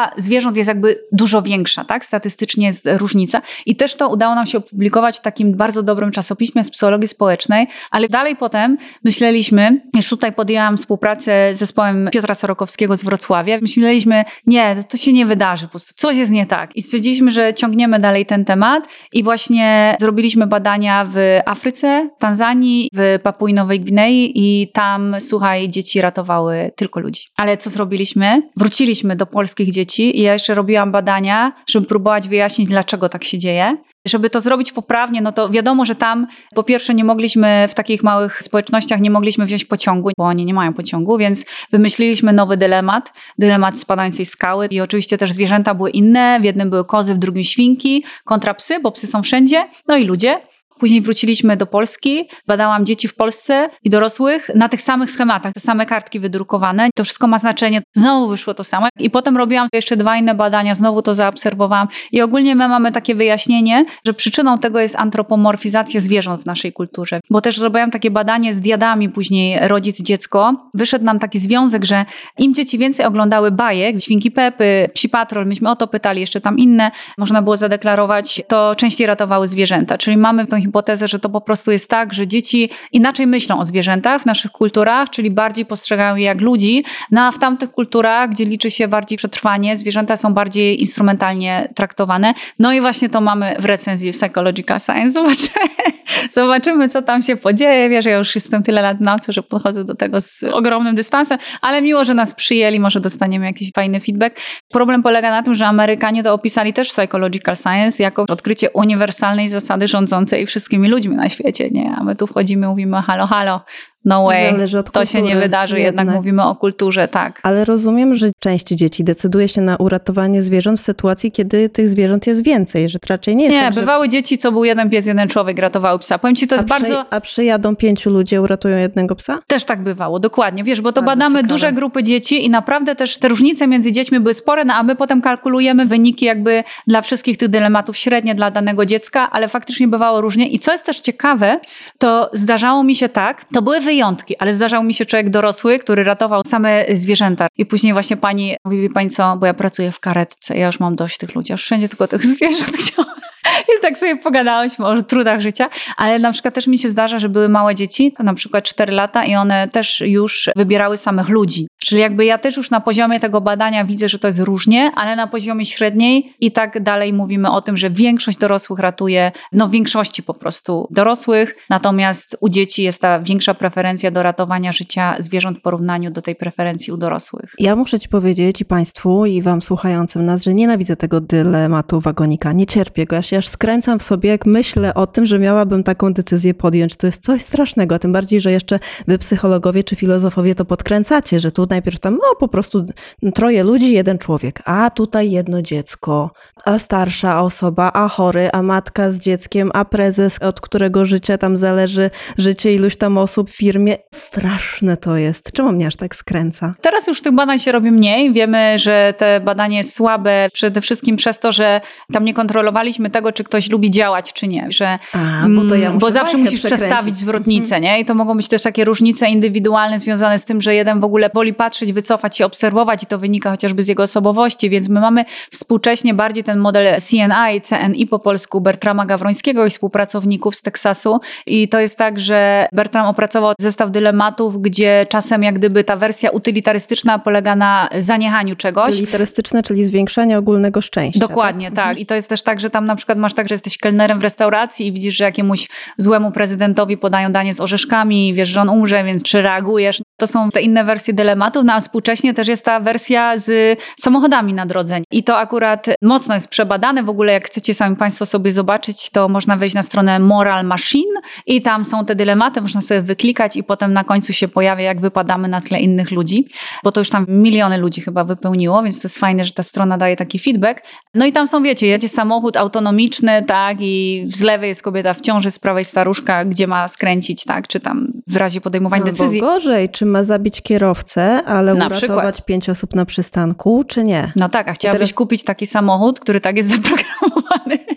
liczba zwierząt jest jakby dużo większa, tak? Statystycznie jest różnica. I też to udało nam się opublikować w takim bardzo dobrym czasopiśmie z psychologii społecznej, ale dalej potem myśleliśmy, już tutaj podjęłam współpracę z zespołem Piotra Sorokowskiego z Wrocławia, myśleliśmy, nie, to się nie wydarzy, po prostu coś jest nie tak. I stwierdziliśmy, że ciągniemy dalej ten temat i właśnie zrobiliśmy badania w Afryce, w Tanzanii, w Papui Nowej Gwinei i tam, słuchaj, dzieci ratowały tylko ludzi. Ale co zrobiliśmy? Wróciliśmy do polskich dzieci i ja jeszcze robiłam badania, żeby próbować wyjaśnić, dlaczego tak się dzieje. Żeby to zrobić poprawnie, no to wiadomo, że tam po pierwsze nie mogliśmy, w takich małych społecznościach nie mogliśmy wziąć pociągu, bo oni nie mają pociągu, więc wymyśliliśmy nowy dylemat, dylemat spadającej skały i oczywiście też zwierzęta były inne, w jednym były kozy, w drugim świnki, kontra psy, bo psy są wszędzie, no i ludzie. Później wróciliśmy do Polski, badałam dzieci w Polsce i dorosłych na tych samych schematach, te same kartki wydrukowane. To wszystko ma znaczenie. Znowu wyszło to samo. I potem robiłam jeszcze dwa inne badania, znowu to zaobserwowałam. I ogólnie my mamy takie wyjaśnienie, że przyczyną tego jest antropomorfizacja zwierząt w naszej kulturze. Bo też zrobiłam takie badanie z diadami później rodzic-dziecko. Wyszedł nam taki związek, że im dzieci więcej oglądały bajek, Świnki Pepy, Psi Patrol, myśmy o to pytali, jeszcze tam inne, można było zadeklarować, to częściej ratowały zwierzęta. Czyli mamy tą hipotezę, że to po prostu jest tak, że dzieci inaczej myślą o zwierzętach w naszych kulturach, czyli bardziej postrzegają je jak ludzi, no a w tamtych kulturach, gdzie liczy się bardziej przetrwanie, zwierzęta są bardziej instrumentalnie traktowane. No i właśnie to mamy w recenzji w Psychological Science. Zobaczymy, zobaczymy co tam się podzieje. Wiesz, ja już jestem tyle lat w nauce, że podchodzę do tego z ogromnym dystansem, ale miło, że nas przyjęli, może dostaniemy jakiś fajny feedback. Problem polega na tym, że Amerykanie to opisali też w Psychological Science jako odkrycie uniwersalnej zasady rządzącej wszystkimi ludźmi na świecie, nie? A my tu wchodzimy, mówimy halo, halo, no way, to się nie wydarzy, jednak. jednak mówimy o kulturze, tak. Ale rozumiem, że część dzieci decyduje się na uratowanie zwierząt w sytuacji, kiedy tych zwierząt jest więcej, że raczej nie jest Nie, tak, że... bywały dzieci, co był jeden pies, jeden człowiek, ratowały psa. Powiem ci, to jest a przy, bardzo... A przyjadą pięciu ludzi, uratują jednego psa? Też tak bywało, dokładnie. Wiesz, bo to Bardzo badamy ciekawe. duże grupy dzieci i naprawdę też te różnice między dziećmi były spore, no a my potem kalkulujemy wyniki jakby dla wszystkich tych dylematów średnie dla danego dziecka, ale faktycznie bywało różnie. I co jest też ciekawe, to zdarzało mi się tak, to były wyjątki, ale zdarzało mi się człowiek dorosły, który ratował same zwierzęta. I później właśnie pani mówi, wie pani co, bo ja pracuję w karetce, ja już mam dość tych ludzi, ja już wszędzie tylko tych zwierząt chciałam. I tak sobie pogadałyśmy o trudach życia, ale na przykład też mi się zdarza, że były małe dzieci, na przykład cztery lata i one też już wybierały samych ludzi. Czyli jakby ja też już na poziomie tego badania widzę, że to jest różnie, ale na poziomie średniej i tak dalej mówimy o tym, że większość dorosłych ratuje, no w większości po prostu dorosłych, natomiast u dzieci jest ta większa preferencja do ratowania życia zwierząt w porównaniu do tej preferencji u dorosłych. Ja muszę ci powiedzieć i państwu i wam słuchającym nas, że nienawidzę tego dylematu wagonika, nie cierpię go, ja się aż skręcam w sobie, jak myślę o tym, że miałabym taką decyzję podjąć. To jest coś strasznego, tym bardziej, że jeszcze wy psychologowie czy filozofowie to podkręcacie, że tu najpierw tam no po prostu troje ludzi, jeden człowiek, a tutaj jedno dziecko, a starsza osoba, a chory, a matka z dzieckiem, a prezes, od którego życia tam zależy życie iluś tam osób w firmie. Straszne to jest. Czemu mnie aż tak skręca? Teraz już tych badań się robi mniej. Wiemy, że te badanie jest słabe przede wszystkim przez to, że tam nie kontrolowaliśmy tego, czy ktoś lubi działać, czy nie. Że, A, bo to ja muszę bo zawsze musisz przekręcić. przestawić zwrotnicę, nie? I to mogą być też takie różnice indywidualne związane z tym, że jeden w ogóle woli patrzeć, wycofać się, obserwować i to wynika chociażby z jego osobowości, więc my mamy współcześnie bardziej ten model C N I, C N I po polsku, Bertrama Gawrońskiego i współpracowników z Teksasu i to jest tak, że Bertram opracował zestaw dylematów, gdzie czasem jak gdyby ta wersja utylitarystyczna polega na zaniechaniu czegoś. Utylitarystyczne, czyli zwiększanie ogólnego szczęścia. Dokładnie, tak? tak. I to jest też tak, że tam na przykład masz tak, że jesteś kelnerem w restauracji i widzisz, że jakiemuś złemu prezydentowi podają danie z orzeszkami, wiesz, że on umrze, więc czy reagujesz? To są te inne wersje dylematów, no a współcześnie też jest ta wersja z samochodami na drodze. I to akurat mocno jest przebadane. W ogóle jak chcecie sami państwo sobie zobaczyć, to można wejść na stronę Moral Machine i tam są te dylematy, można sobie wyklikać i potem na końcu się pojawia, jak wypadamy na tle innych ludzi, bo to już tam miliony ludzi chyba wypełniło, więc to jest fajne, że ta strona daje taki feedback. No i tam są, wiecie, jedzie samochód autonomiczny, tak, i z lewej jest kobieta w ciąży, z prawej staruszka, gdzie ma skręcić, tak, czy tam w razie podejmowania no, decyzji. Bo gorzej, czy ma zabić kierowcę, ale na uratować przykład. pięć osób na przystanku, czy nie? No tak, a chciałabyś teraz... kupić taki samochód, który tak jest zaprogramowany,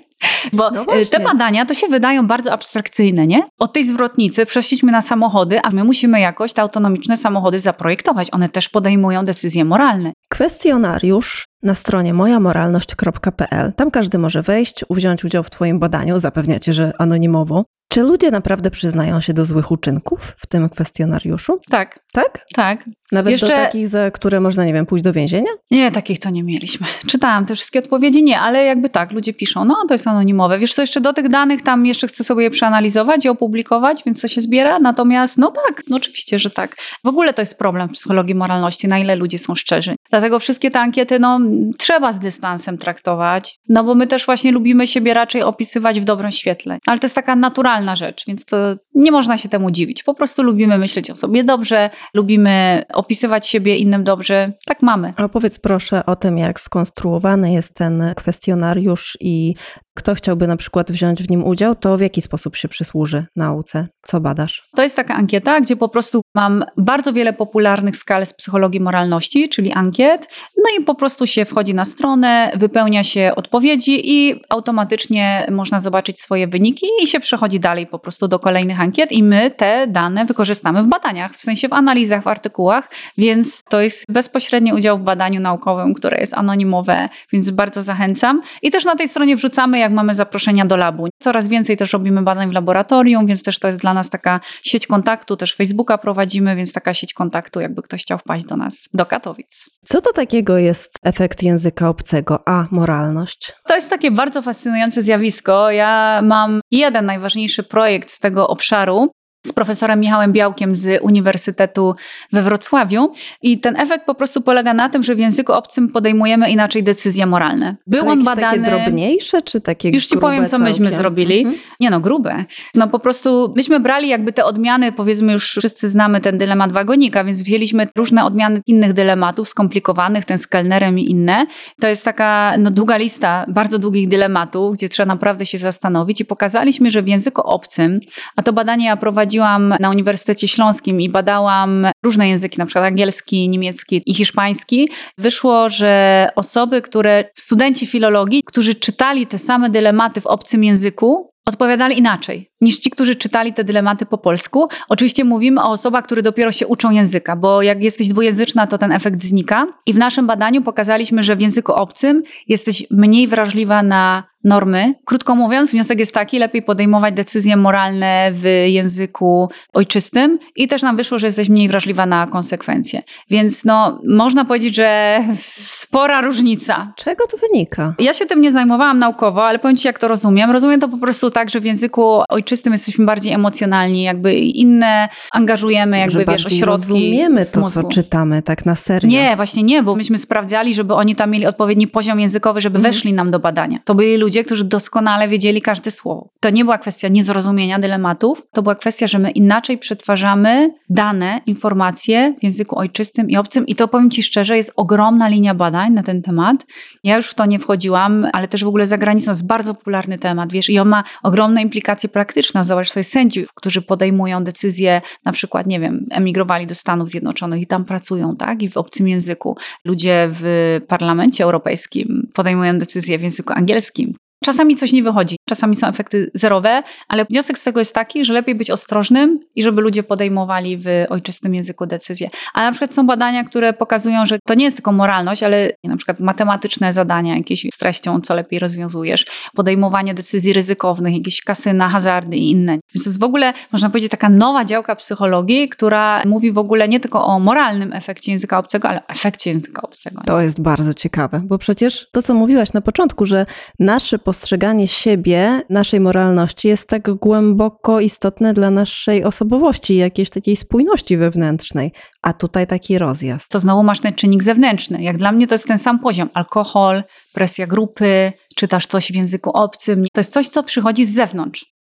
Bo No y, właśnie. te badania to się wydają bardzo abstrakcyjne, nie? Od tej zwrotnicy przeszliśmy na samochody, a my musimy jakoś te autonomiczne samochody zaprojektować. One też podejmują decyzje moralne. Kwestionariusz na stronie moja moralność kropka p l. Tam każdy może wejść, wziąć udział w twoim badaniu, zapewniacie, że anonimowo. Czy ludzie naprawdę przyznają się do złych uczynków w tym kwestionariuszu? Tak, Tak? tak. Nawet Jeszcze- do takich, za które można, nie wiem, pójść do więzienia? Nie, takich to nie mieliśmy. Czytałam te wszystkie odpowiedzi, nie, ale jakby tak, ludzie piszą, no to jest anonimowe. Wiesz co, jeszcze do tych danych tam jeszcze chcę sobie je przeanalizować i opublikować, więc to się zbiera. Natomiast no tak, no oczywiście, że tak. W ogóle to jest problem w psychologii moralności, na ile ludzie są szczerzy. Dlatego wszystkie te ankiety, no trzeba z dystansem traktować, no bo my też właśnie lubimy siebie raczej opisywać w dobrym świetle. Ale to jest taka naturalna rzecz, więc to nie można się temu dziwić. Po prostu lubimy myśleć o sobie dobrze, lubimy opisywać siebie innym dobrze. Tak mamy. A opowiedz proszę o tym, jak skonstruowany jest ten kwestionariusz i kto chciałby na przykład wziąć w nim udział, to w jaki sposób się przysłuży nauce? Co badasz? To jest taka ankieta, gdzie po prostu mam bardzo wiele popularnych skal z psychologii moralności, czyli ankiet, no i po prostu się wchodzi na stronę, wypełnia się odpowiedzi i automatycznie można zobaczyć swoje wyniki i się przechodzi dalej po prostu do kolejnych ankiet i my te dane wykorzystamy w badaniach, w sensie w analizach, w artykułach, więc to jest bezpośredni udział w badaniu naukowym, które jest anonimowe, więc bardzo zachęcam. I też na tej stronie wrzucamy, jak mamy zaproszenia do labu. Coraz więcej też robimy badań w laboratorium, więc też to jest dla nas taka sieć kontaktu, też Facebooka prowadzimy, więc taka sieć kontaktu, jakby ktoś chciał wpaść do nas, do Katowic. Co to takiego jest efekt języka obcego, a moralność? To jest takie bardzo fascynujące zjawisko. Ja mam jeden najważniejszy projekt z tego obszaru, z profesorem Michałem Białkiem z Uniwersytetu we Wrocławiu i ten efekt po prostu polega na tym, że w języku obcym podejmujemy inaczej decyzje moralne. Był Ale on jakieś badany... takie drobniejsze, czy takie Już ci grube powiem, co myśmy całkiem? zrobili. Mhm. Nie no, grube. No po prostu myśmy brali jakby te odmiany, powiedzmy już wszyscy znamy ten dylemat wagonika, więc wzięliśmy różne odmiany innych dylematów, skomplikowanych, ten z kelnerem i inne. To jest taka no, długa lista bardzo długich dylematów, gdzie trzeba naprawdę się zastanowić i pokazaliśmy, że w języku obcym, a to badanie ja prowadziłam na Uniwersytecie Śląskim i badałam różne języki, na przykład angielski, niemiecki i hiszpański, wyszło, że osoby, które, studenci filologii, którzy czytali te same dylematy w obcym języku, odpowiadali inaczej niż ci, którzy czytali te dylematy po polsku. Oczywiście mówimy o osobach, które dopiero się uczą języka, bo jak jesteś dwujęzyczna, to ten efekt znika. I w naszym badaniu pokazaliśmy, że w języku obcym jesteś mniej wrażliwa na normy. Krótko mówiąc, wniosek jest taki, lepiej podejmować decyzje moralne w języku ojczystym i też nam wyszło, że jesteś mniej wrażliwa na konsekwencje. Więc no, można powiedzieć, że spora różnica. Z czego to wynika? Ja się tym nie zajmowałam naukowo, ale powiem ci, jak to rozumiem. Rozumiem to po prostu tak, że w języku ojczystym jesteśmy bardziej emocjonalni, jakby inne angażujemy, jakby że wiesz, bardziej ośrodki rozumiemy w to, mózgu. co czytamy, tak na serio. Nie, właśnie nie, bo myśmy sprawdzali, żeby oni tam mieli odpowiedni poziom językowy, żeby Mhm. weszli nam do badania. To byli ludzie, którzy doskonale wiedzieli każde słowo. To nie była kwestia niezrozumienia dylematów, to była kwestia, że my inaczej przetwarzamy dane, informacje w języku ojczystym i obcym i to powiem ci szczerze, jest ogromna linia badań na ten temat. Ja już w to nie wchodziłam, ale też w ogóle za granicą jest bardzo popularny temat, wiesz, i on ma ogromne implikacje praktyczne. Zobacz sobie sędziów, którzy podejmują decyzje, na przykład, nie wiem, emigrowali do Stanów Zjednoczonych i tam pracują, tak, i w obcym języku. Ludzie w Parlamencie Europejskim podejmują decyzje w języku angielskim. Czasami coś nie wychodzi, czasami są efekty zerowe, ale wniosek z tego jest taki, że lepiej być ostrożnym i żeby ludzie podejmowali w ojczystym języku decyzje. A na przykład są badania, które pokazują, że to nie jest tylko moralność, ale na przykład matematyczne zadania jakieś z treścią, co lepiej rozwiązujesz, podejmowanie decyzji ryzykownych, jakieś kasyna, hazardy i inne. Więc to jest w ogóle, można powiedzieć, taka nowa działka psychologii, która mówi w ogóle nie tylko o moralnym efekcie języka obcego, ale o efekcie języka obcego. To jest bardzo ciekawe, bo przecież to, co mówiłaś na początku, że nasze postrzeganie siebie, naszej moralności jest tak głęboko istotne dla naszej osobowości, jakiejś takiej spójności wewnętrznej, a tutaj taki rozjazd. To znowu masz ten czynnik zewnętrzny. Jak dla mnie to jest ten sam poziom. Alkohol, presja grupy, czytasz coś w języku obcym. To jest coś, co przychodzi z zewnątrz.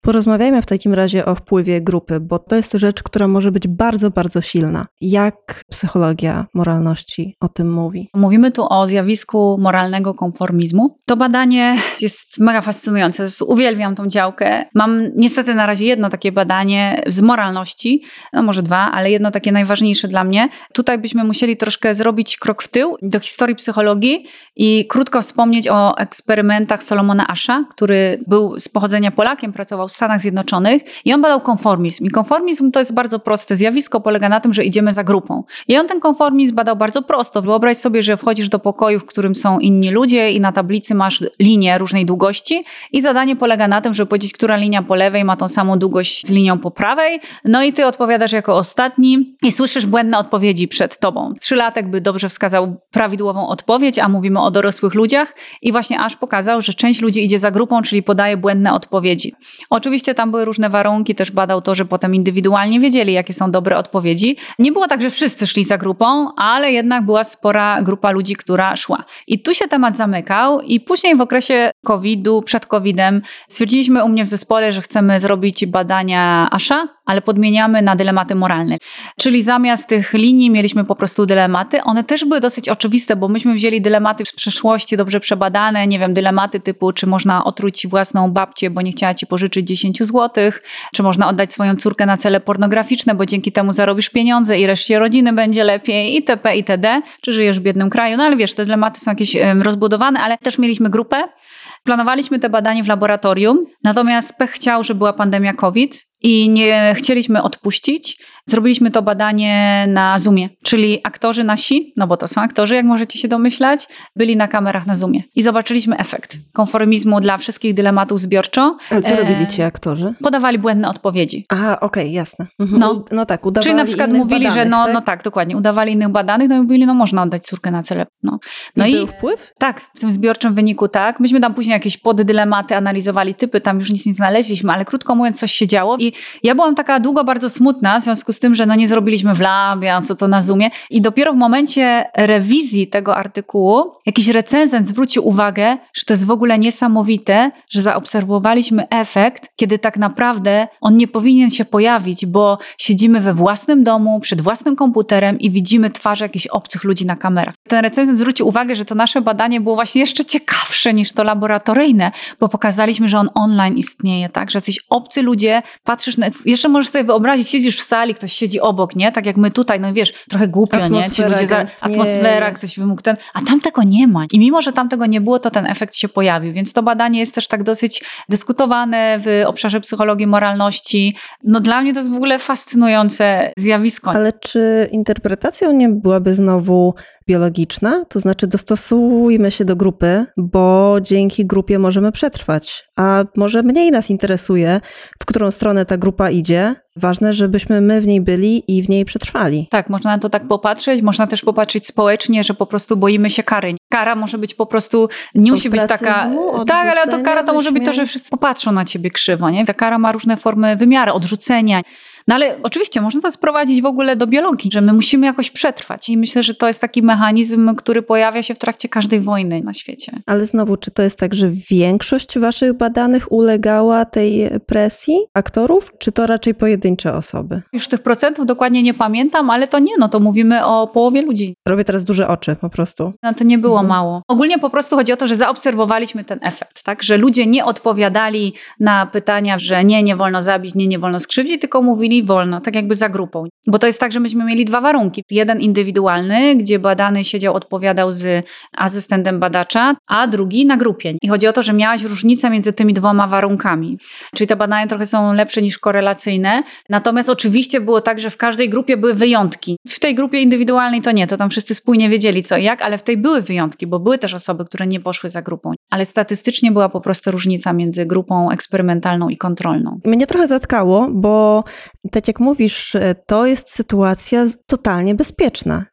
Porozmawiajmy w takim razie o wpływie grupy, bo to jest rzecz, która może być bardzo, bardzo silna. Jak psychologia moralności o tym mówi? Mówimy tu o zjawisku moralnego konformizmu. To badanie jest mega fascynujące. Uwielbiam tą działkę. Mam niestety na razie jedno takie badanie z moralności, no może dwa, ale jedno takie najważniejsze dla mnie. Tutaj byśmy musieli troszkę zrobić krok w tył do historii psychologii i krótko wspomnieć o eksperymentach Solomona Asha, który był z pochodzenia Polakiem, pracował w Stanach Zjednoczonych i on badał konformizm. I konformizm to jest bardzo proste zjawisko, polega na tym, że idziemy za grupą. I on ten konformizm badał bardzo prosto. Wyobraź sobie, że wchodzisz do pokoju, w którym są inni ludzie i na tablicy masz linię różnej długości i zadanie polega na tym, żeby powiedzieć, która linia po lewej ma tą samą długość z linią po prawej. No i ty odpowiadasz jako ostatni i słyszysz błędne odpowiedzi przed tobą. Trzylatek by dobrze wskazał prawidłową odpowiedź, a mówimy o dorosłych ludziach i właśnie Ash pokazał, że część ludzi idzie za grupą, czyli podaje błędne odpowiedzi. Oczywiście tam były różne warunki, też badał to, że potem indywidualnie wiedzieli, jakie są dobre odpowiedzi. Nie było tak, że wszyscy szli za grupą, ale jednak była spora grupa ludzi, która szła. I tu się temat zamykał i później w okresie kowida, przed kowidem stwierdziliśmy u mnie w zespole, że chcemy zrobić badania Asha, ale podmieniamy na dylematy moralne. Czyli zamiast tych linii mieliśmy po prostu dylematy. One też były dosyć oczywiste, bo myśmy wzięli dylematy z przeszłości dobrze przebadane, nie wiem, dylematy typu, czy można otruć ci własną babcię, bo nie chciała ci pożyczyć dziesięć złotych, czy można oddać swoją córkę na cele pornograficzne, bo dzięki temu zarobisz pieniądze i reszcie rodziny będzie lepiej, itp., itd., czy żyjesz w biednym kraju. No ale wiesz, te dylematy są jakieś um, rozbudowane, ale też mieliśmy grupę. Planowaliśmy te badanie w laboratorium, natomiast pech chciał, że była pandemia COVID i nie chcieliśmy odpuścić. Zrobiliśmy to badanie na Zoomie, czyli aktorzy nasi, no bo to są aktorzy, jak możecie się domyślać, byli na kamerach na Zoomie i zobaczyliśmy efekt konformizmu dla wszystkich dylematów zbiorczo. Ale co robili ci aktorzy? Podawali błędne odpowiedzi. Aha, okej, okay, jasne. Mhm. No, no tak, udawali czyli na przykład mówili, badanych, że no tak? no tak, dokładnie, udawali innych badanych, no i mówili, no można oddać córkę na cele. No, no I i był wpływ? Tak, w tym zbiorczym wyniku tak. Myśmy tam później jakieś poddylematy analizowali, typy, tam już nic nie znaleźliśmy, ale krótko mówiąc coś się działo i ja byłam taka długo bardzo smutna w związku z tym, że no nie zrobiliśmy w labie, a co to na Zoomie i dopiero w momencie rewizji tego artykułu jakiś recenzent zwrócił uwagę, że to jest w ogóle niesamowite, że zaobserwowaliśmy efekt, kiedy tak naprawdę on nie powinien się pojawić, bo siedzimy we własnym domu, przed własnym komputerem i widzimy twarze jakichś obcych ludzi na kamerach. Ten recenzent zwrócił uwagę, że to nasze badanie było właśnie jeszcze ciekawsze niż to laboratoryjne, bo pokazaliśmy, że on online istnieje, tak? Że jacyś obcy ludzie, patrzysz na... Jeszcze możesz sobie wyobrazić, siedzisz w sali, ktoś siedzi obok, nie? Tak jak my tutaj, no wiesz, trochę głupio, nie? Ci ludzie za... Atmosfera, ktoś wymógł ten... A tam tego nie ma. I mimo, że tam tego nie było, to ten efekt się pojawił. Więc to badanie jest też tak dosyć dyskutowane w obszarze psychologii moralności. No dla mnie to jest w ogóle fascynujące zjawisko. Ale czy interpretacją nie byłaby znowu biologiczna? To znaczy dostosujmy się do grupy, bo dzięki grupie możemy przetrwać. A może mniej nas interesuje, w którą stronę ta grupa idzie. Ważne, żebyśmy my w niej byli i w niej przetrwali. Tak, można na to tak popatrzeć. Można też popatrzeć społecznie, że po prostu boimy się kary. Kara może być po prostu, nie musi być taka... Tak, ale to kara to może być to, że wszyscy popatrzą na ciebie krzywo, nie? Ta kara ma różne formy wymiary, odrzucenia. No ale oczywiście można to sprowadzić w ogóle do biologii, że my musimy jakoś przetrwać. I myślę, że to jest taki mechanizm, który pojawia się w trakcie każdej wojny na świecie. Ale znowu, czy to jest tak, że większość waszych badanych ulegała tej presji aktorów, czy to raczej pojedyncze osoby? Już tych procentów dokładnie nie pamiętam, ale to nie, no to mówimy o połowie ludzi. Robię teraz duże oczy po prostu. No to nie było mhm. mało. Ogólnie po prostu chodzi o to, że zaobserwowaliśmy ten efekt, tak? Że ludzie nie odpowiadali na pytania, że nie, nie wolno zabić, nie, nie wolno skrzywdzić, tylko mówili wolno, tak jakby za grupą. Bo to jest tak, że myśmy mieli dwa warunki. Jeden indywidualny, gdzie badany siedział, odpowiadał z asystentem badacza, a drugi na grupie. I chodzi o to, że miałaś różnicę między tymi dwoma warunkami. Czyli te badania trochę są lepsze niż korelacyjne. Natomiast oczywiście było tak, że w każdej grupie były wyjątki. W tej grupie indywidualnej to nie, to tam wszyscy spójnie wiedzieli co i jak, ale w tej były wyjątki, bo były też osoby, które nie poszły za grupą. Ale statystycznie była po prostu różnica między grupą eksperymentalną i kontrolną. Mnie trochę zatkało, bo tak jak mówisz, to jest sytuacja totalnie bezpieczna.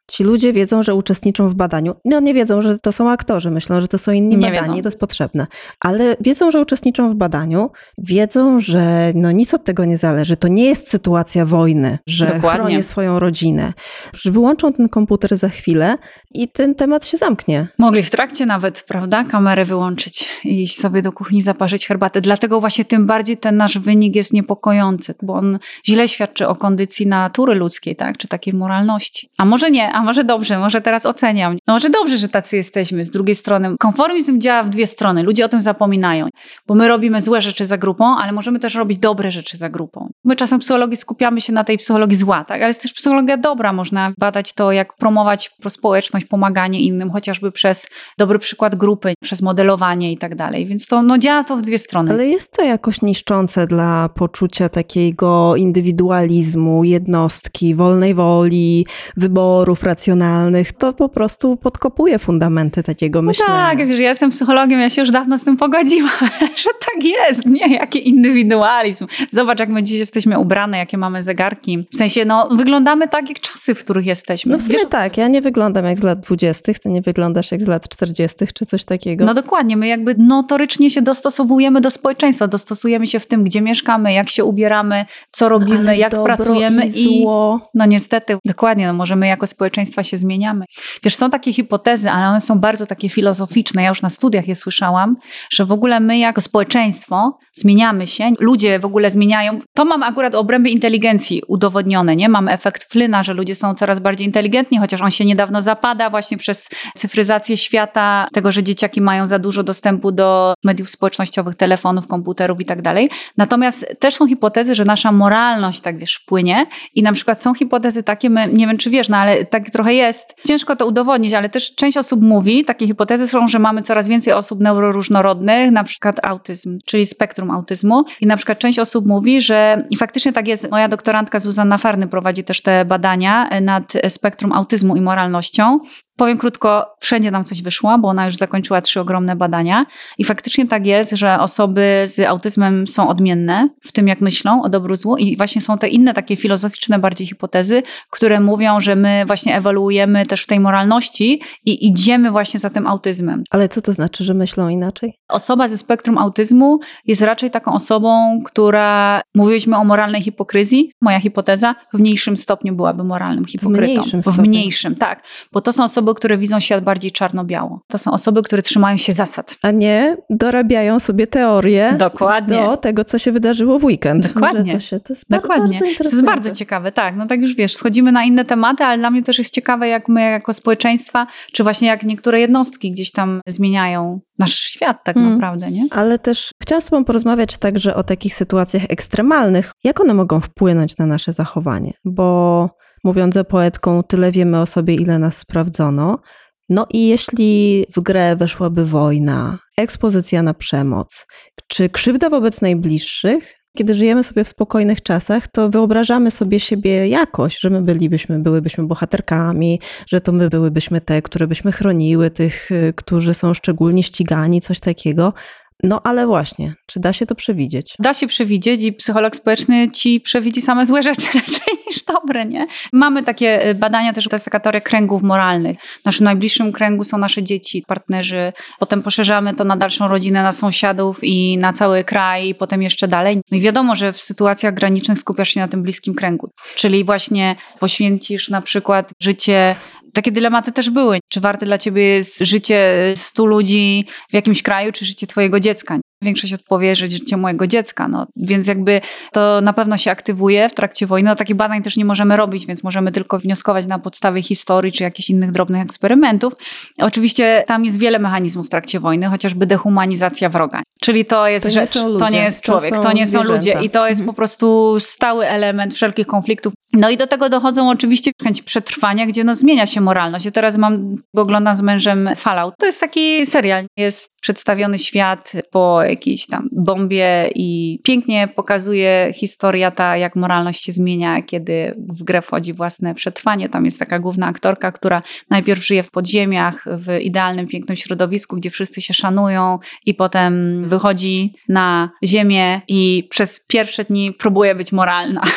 Ci ludzie wiedzą, że uczestniczą w badaniu. No nie wiedzą, że to są aktorzy, myślą, że to są inni Nie badani, wiedzą. to jest potrzebne. Ale wiedzą, że uczestniczą w badaniu, wiedzą, że no nic od tego nie zależy. To nie jest sytuacja wojny, że Dokładnie. chronię swoją rodzinę. Że wyłączą ten komputer za chwilę i ten temat się zamknie. Mogli w trakcie nawet, prawda, kamerę wyłączyć i iść sobie do kuchni zaparzyć herbatę. Dlatego właśnie tym bardziej ten nasz wynik jest niepokojący, bo on źle świadczy o kondycji natury ludzkiej, tak, czy takiej moralności. A może nie, a może dobrze, może teraz oceniam. No może dobrze, że tacy jesteśmy. Z drugiej strony konformizm działa w dwie strony. Ludzie o tym zapominają, bo my robimy złe rzeczy za grupą, ale możemy też robić dobre rzeczy za grupą. My czasem w psychologii skupiamy się na tej psychologii zła, tak, ale jest też psychologia dobra. Można badać to, jak promować prospołeczność, pomaganie innym, chociażby przez dobry przykład grupy, przez modelowanie i tak dalej. Więc to no, działa to w dwie strony. Ale jest to jakoś niszczące dla poczucia takiego indywidualizmu, jednostki, wolnej woli, wyborów racjonalnych. To po prostu podkopuje fundamenty takiego myślenia. No tak, wiesz, ja jestem psychologiem, ja się już dawno z tym pogodziłam, że tak jest, nie? Jaki indywidualizm. Zobacz, jak my dziś jesteśmy ubrane, jakie mamy zegarki. W sensie, no, wyglądamy tak, jak czasy, w których jesteśmy. No w sumie wiesz, tak, ja nie wyglądam jak z lat dwudziestych, ty nie wyglądasz jak z lat czterdziestych czy coś takiego. No dokładnie, my jakby notorycznie się dostosowujemy do społeczeństwa, dostosujemy się w tym, gdzie mieszkamy, jak się ubieramy, co robimy, Ale jak dobro pracujemy i zło. no niestety, dokładnie, no może my jako społeczeństwa się zmieniamy. Wiesz, są takie hipotezy, ale one są bardzo takie filozoficzne, ja już na studiach je słyszałam, że w ogóle my jako społeczeństwo zmieniamy się, ludzie w ogóle zmieniają. To mam akurat w obrębie inteligencji udowodnione, nie? Mam efekt Flyna, że ludzie są coraz bardziej inteligentni, chociaż on się niedawno zapada właśnie przez cyfryzację świata, tego, że dzieciaki mają za dużo dostępu do mediów społecznościowych, telefonów, komputerów i tak dalej. Natomiast też są hipotezy, że nasza moralność, tak wiesz, wpłynie i na przykład są hipotezy takie, my, nie wiem czy wiesz, no ale tak trochę jest, ciężko to udowodnić, ale też część osób mówi, takie hipotezy są, że mamy coraz więcej osób neuroróżnorodnych, na przykład autyzm, czyli spektrum autyzmu i na przykład część osób mówi, że i faktycznie tak jest, moja doktorantka Zuzanna Farny prowadzi też te badania nad spektrum autyzmu i moralnością. Powiem krótko, wszędzie nam coś wyszło, bo ona już zakończyła trzy ogromne badania i faktycznie tak jest, że osoby z autyzmem są odmienne w tym, jak myślą o dobru złu i właśnie są te inne takie filozoficzne bardziej hipotezy, które mówią, że my właśnie ewoluujemy też w tej moralności i idziemy właśnie za tym autyzmem. Ale co to znaczy, że myślą inaczej? Osoba ze spektrum autyzmu jest raczej taką osobą, która, mówiliśmy o moralnej hipokryzji, moja hipoteza w mniejszym stopniu byłaby moralnym hipokrytą. W mniejszym W stopniu. mniejszym, tak. Bo to są osoby, które widzą świat bardziej czarno-biało. To są osoby, które trzymają się zasad. A nie dorabiają sobie teorię Dokładnie. do tego, co się wydarzyło w weekend. Dokładnie. Że to, się, to jest Dokładnie. bardzo To interesujące. jest bardzo ciekawe, tak. No tak już wiesz, schodzimy na inne tematy, ale dla mnie też jest ciekawe, jak my jako społeczeństwa, czy właśnie jak niektóre jednostki gdzieś tam zmieniają nasz świat tak Mm. naprawdę, nie? Ale też chciałam z tobą porozmawiać także o takich sytuacjach ekstremalnych. Jak one mogą wpłynąć na nasze zachowanie? Bo mówiąc za poetką, tyle wiemy o sobie, ile nas sprawdzono. No i jeśli w grę weszłaby wojna, ekspozycja na przemoc, czy krzywda wobec najbliższych, kiedy żyjemy sobie w spokojnych czasach, to wyobrażamy sobie siebie jakoś, że my bylibyśmy, byłybyśmy bohaterkami, że to my byłybyśmy te, które byśmy chroniły tych, którzy są szczególnie ścigani, coś takiego. No ale właśnie, czy da się to przewidzieć? Da się przewidzieć i psycholog społeczny ci przewidzi same złe rzeczy raczej niż dobre, nie? Mamy takie badania też, to jest taka teoria kręgów moralnych. W naszym najbliższym kręgu są nasze dzieci, partnerzy, potem poszerzamy to na dalszą rodzinę, na sąsiadów i na cały kraj i potem jeszcze dalej. No i wiadomo, że w sytuacjach granicznych skupiasz się na tym bliskim kręgu. Czyli właśnie poświęcisz na przykład życie. Takie dylematy też były. Czy warte dla ciebie jest życie stu ludzi w jakimś kraju, czy życie twojego dziecka? Większość odpowie, że życie mojego dziecka. No, więc jakby to na pewno się aktywuje w trakcie wojny. No, takich badań też nie możemy robić, więc możemy tylko wnioskować na podstawie historii czy jakichś innych drobnych eksperymentów. Oczywiście tam jest wiele mechanizmów w trakcie wojny, chociażby dehumanizacja wroga. Czyli to jest To nie rzecz, są to ludzie, nie jest to człowiek, są to nie są zwierzęta. ludzie i to jest Mhm. po prostu stały element wszelkich konfliktów. No i do tego dochodzą oczywiście chęć przetrwania, gdzie no zmienia się moralność. Ja teraz mam, bo oglądam z mężem Fallout. To jest taki serial. Jest przedstawiony świat po jakiejś tam bombie i pięknie pokazuje historia ta, jak moralność się zmienia, kiedy w grę wchodzi własne przetrwanie. Tam jest taka główna aktorka, która najpierw żyje w podziemiach, w idealnym, pięknym środowisku, gdzie wszyscy się szanują i potem wychodzi na ziemię i przez pierwsze dni próbuje być moralna.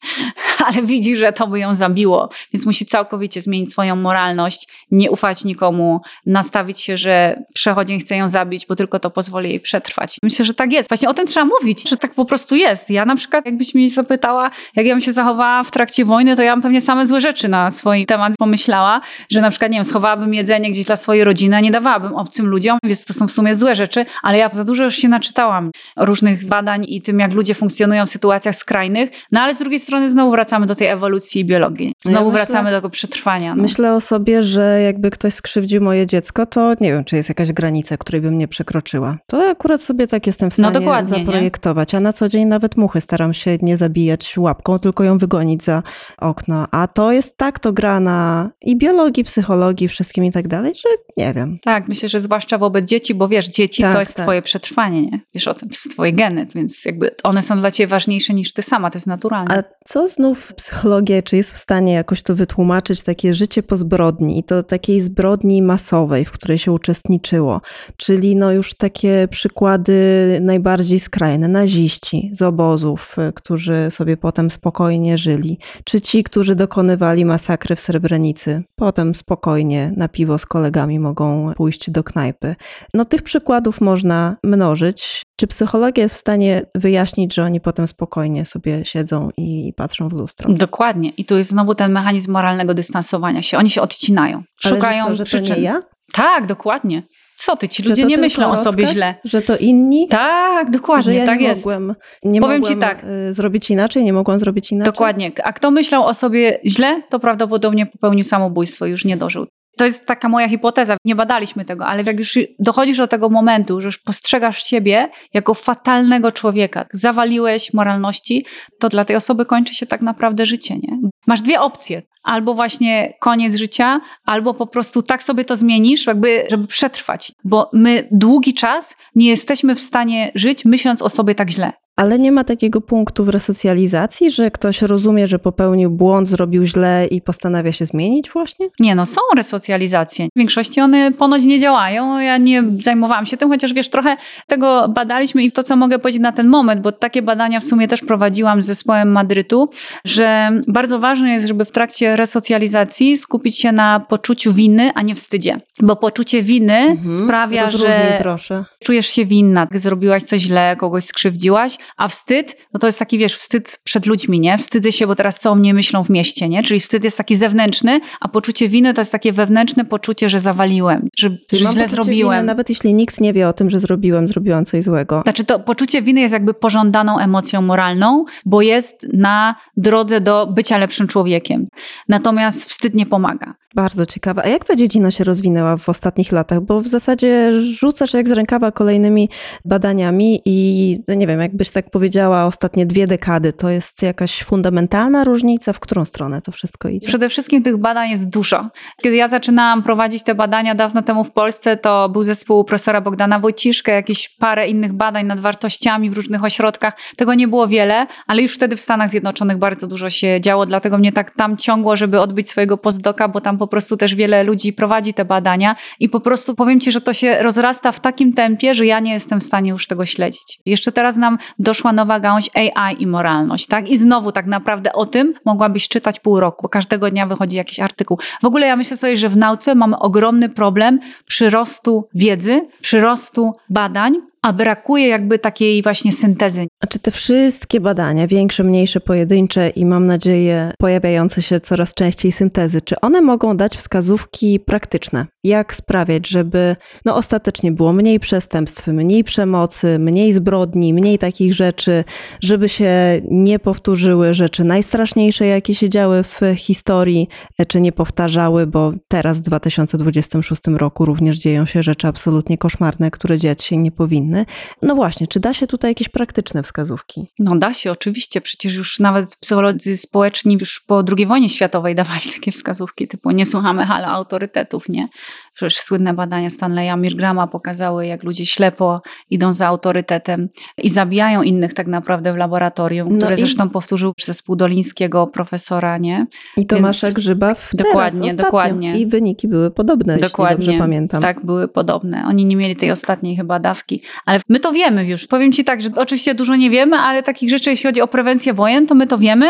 ale widzi, że to by ją zabiło, więc musi całkowicie zmienić swoją moralność, nie ufać nikomu, nastawić się, że przechodzień chce ją zabić, bo tylko to pozwoli jej przetrwać. Myślę, że tak jest. Właśnie o tym trzeba mówić, że tak po prostu jest. Ja na przykład, jakbyś mnie zapytała, jak ja bym się zachowała w trakcie wojny, to ja bym pewnie same złe rzeczy na swój temat pomyślała, że na przykład, nie wiem, schowałabym jedzenie gdzieś dla swojej rodziny, a nie dawałabym obcym ludziom, więc to są w sumie złe rzeczy, ale ja za dużo już się naczytałam różnych badań i tym, jak ludzie funkcjonują w sytuacjach skrajnych, no ale z drugiej strony znowu wracamy do tej ewolucji i biologii. Znowu ja myślę, wracamy do tego przetrwania. No. Myślę o sobie, że jakby ktoś skrzywdził moje dziecko, to nie wiem, czy jest jakaś granica, której bym nie przekroczyła. To akurat sobie tak jestem w stanie no zaprojektować, nie? A na co dzień nawet muchy staram się nie zabijać łapką, tylko ją wygonić za okno. A to jest tak to gra na i biologii, psychologii, wszystkim i tak dalej, że nie wiem. Tak, myślę, że zwłaszcza wobec dzieci, bo wiesz, dzieci tak, to jest tak. twoje przetrwanie, nie? Wiesz o tym, to jest twoje geny, więc jakby one są dla ciebie ważniejsze niż ty sama, to jest naturalne. A co znów psychologia, czy jest w stanie jakoś to wytłumaczyć, takie życie po zbrodni, i to takiej zbrodni masowej, w której się uczestniczyło, czyli no już takie przykłady najbardziej skrajne, naziści z obozów, którzy sobie potem spokojnie żyli, czy ci, którzy dokonywali masakry w Srebrenicy, potem spokojnie na piwo z kolegami mogą pójść do knajpy. No tych przykładów można mnożyć. Czy psychologia jest w stanie wyjaśnić, że oni potem spokojnie sobie siedzą i patrzą w lustro? Dokładnie. I tu jest znowu ten mechanizm moralnego dystansowania się. Oni się odcinają. Szukają Ale że, co, że przyczyn. To nie ja? Tak, dokładnie. Co ty, ci ludzie nie myślą o sobie rozkaz, źle. Że to inni? Tak, dokładnie, że ja tak nie jest. Mogłem, nie Powiem mogłem ci tak. zrobić inaczej, nie mogłam zrobić inaczej? Dokładnie. A kto myślał o sobie źle, to prawdopodobnie popełnił samobójstwo i już nie dożył. To jest taka moja hipoteza, nie badaliśmy tego, ale jak już dochodzisz do tego momentu, że już postrzegasz siebie jako fatalnego człowieka, zawaliłeś moralności, to dla tej osoby kończy się tak naprawdę życie, nie? Masz dwie opcje. Albo właśnie koniec życia, albo po prostu tak sobie to zmienisz, jakby, żeby przetrwać. Bo my długi czas nie jesteśmy w stanie żyć, myśląc o sobie tak źle. Ale nie ma takiego punktu w resocjalizacji, że ktoś rozumie, że popełnił błąd, zrobił źle i postanawia się zmienić właśnie? Nie, no są resocjalizacje. W większości one ponoć nie działają. Ja nie zajmowałam się tym, chociaż wiesz, trochę tego badaliśmy i to, co mogę powiedzieć na ten moment, bo takie badania w sumie też prowadziłam z zespołem Madrytu, że bardzo ważne jest, żeby w trakcie resocjalizacji skupić się na poczuciu winy, a nie wstydzie. Bo poczucie winy mhm. sprawia, Rozróżnij, że proszę. czujesz się winna, zrobiłaś coś źle, kogoś skrzywdziłaś, a wstyd, no to jest taki, wiesz, wstyd przed ludźmi, nie? Wstydzę się, bo teraz co o mnie myślą w mieście, nie? Czyli wstyd jest taki zewnętrzny, a poczucie winy to jest takie wewnętrzne poczucie, że zawaliłem, że, że źle zrobiłem. Winy, nawet jeśli nikt nie wie o tym, że zrobiłem, zrobiłam coś złego. Znaczy to poczucie winy jest jakby pożądaną emocją moralną, bo jest na drodze do bycia lepszym człowiekiem. Natomiast wstyd nie pomaga. Bardzo ciekawe. A jak ta dziedzina się rozwinęła w ostatnich latach? Bo w zasadzie rzucasz jak z rękawa kolejnymi badaniami i no nie wiem, jakbyś tak powiedziała, ostatnie dwie dekady, to jest jakaś fundamentalna różnica? W którą stronę to wszystko idzie? Przede wszystkim tych badań jest dużo. Kiedy ja zaczynałam prowadzić te badania dawno temu w Polsce, to był zespół profesora Bogdana Wojciszka, jakieś parę innych badań nad wartościami w różnych ośrodkach. Tego nie było wiele, ale już wtedy w Stanach Zjednoczonych bardzo dużo się działo, dlatego mnie tak tam ciągło, żeby odbyć swojego postdoka, bo tam po prostu też wiele ludzi prowadzi te badania i po prostu powiem ci, że to się rozrasta w takim tempie, że ja nie jestem w stanie już tego śledzić. Jeszcze teraz nam doszła nowa gałąź A I i moralność, tak? I znowu tak naprawdę o tym mogłabyś czytać pół roku, bo każdego dnia wychodzi jakiś artykuł. W ogóle ja myślę sobie, że w nauce mamy ogromny problem przyrostu wiedzy, przyrostu badań, a brakuje jakby takiej właśnie syntezy. A czy te wszystkie badania, większe, mniejsze, pojedyncze i mam nadzieję pojawiające się coraz częściej syntezy, czy one mogą dać wskazówki praktyczne? Jak sprawiać, żeby no ostatecznie było mniej przestępstw, mniej przemocy, mniej zbrodni, mniej takich rzeczy, żeby się nie powtórzyły rzeczy najstraszniejsze, jakie się działy w historii, czy nie powtarzały, bo teraz w dwa tysiące dwudziestym szóstym roku również dzieją się rzeczy absolutnie koszmarne, które dziać się nie powinny. No właśnie, czy da się tutaj jakieś praktyczne wskazówki? No da się, oczywiście. Przecież już nawet psycholodzy społeczni już po drugiej wojnie światowej dawali takie wskazówki, typu nie słuchamy hala autorytetów, nie? Przecież słynne badania Stanleya Milgrama pokazały, jak ludzie ślepo idą za autorytetem i zabijają innych tak naprawdę w laboratorium, które no i... zresztą powtórzył zespół Dolińskiego, profesora, nie? I Tomasza Więc... Grzyba w Dokładnie, teraz, dokładnie. I wyniki były podobne, dokładnie, jeśli dobrze pamiętam. Tak, były podobne. Oni nie mieli tej ostatniej chyba dawki. Ale my to wiemy już. Powiem ci tak, że oczywiście dużo nie wiemy, ale takich rzeczy, jeśli chodzi o prewencję wojen, to my to wiemy,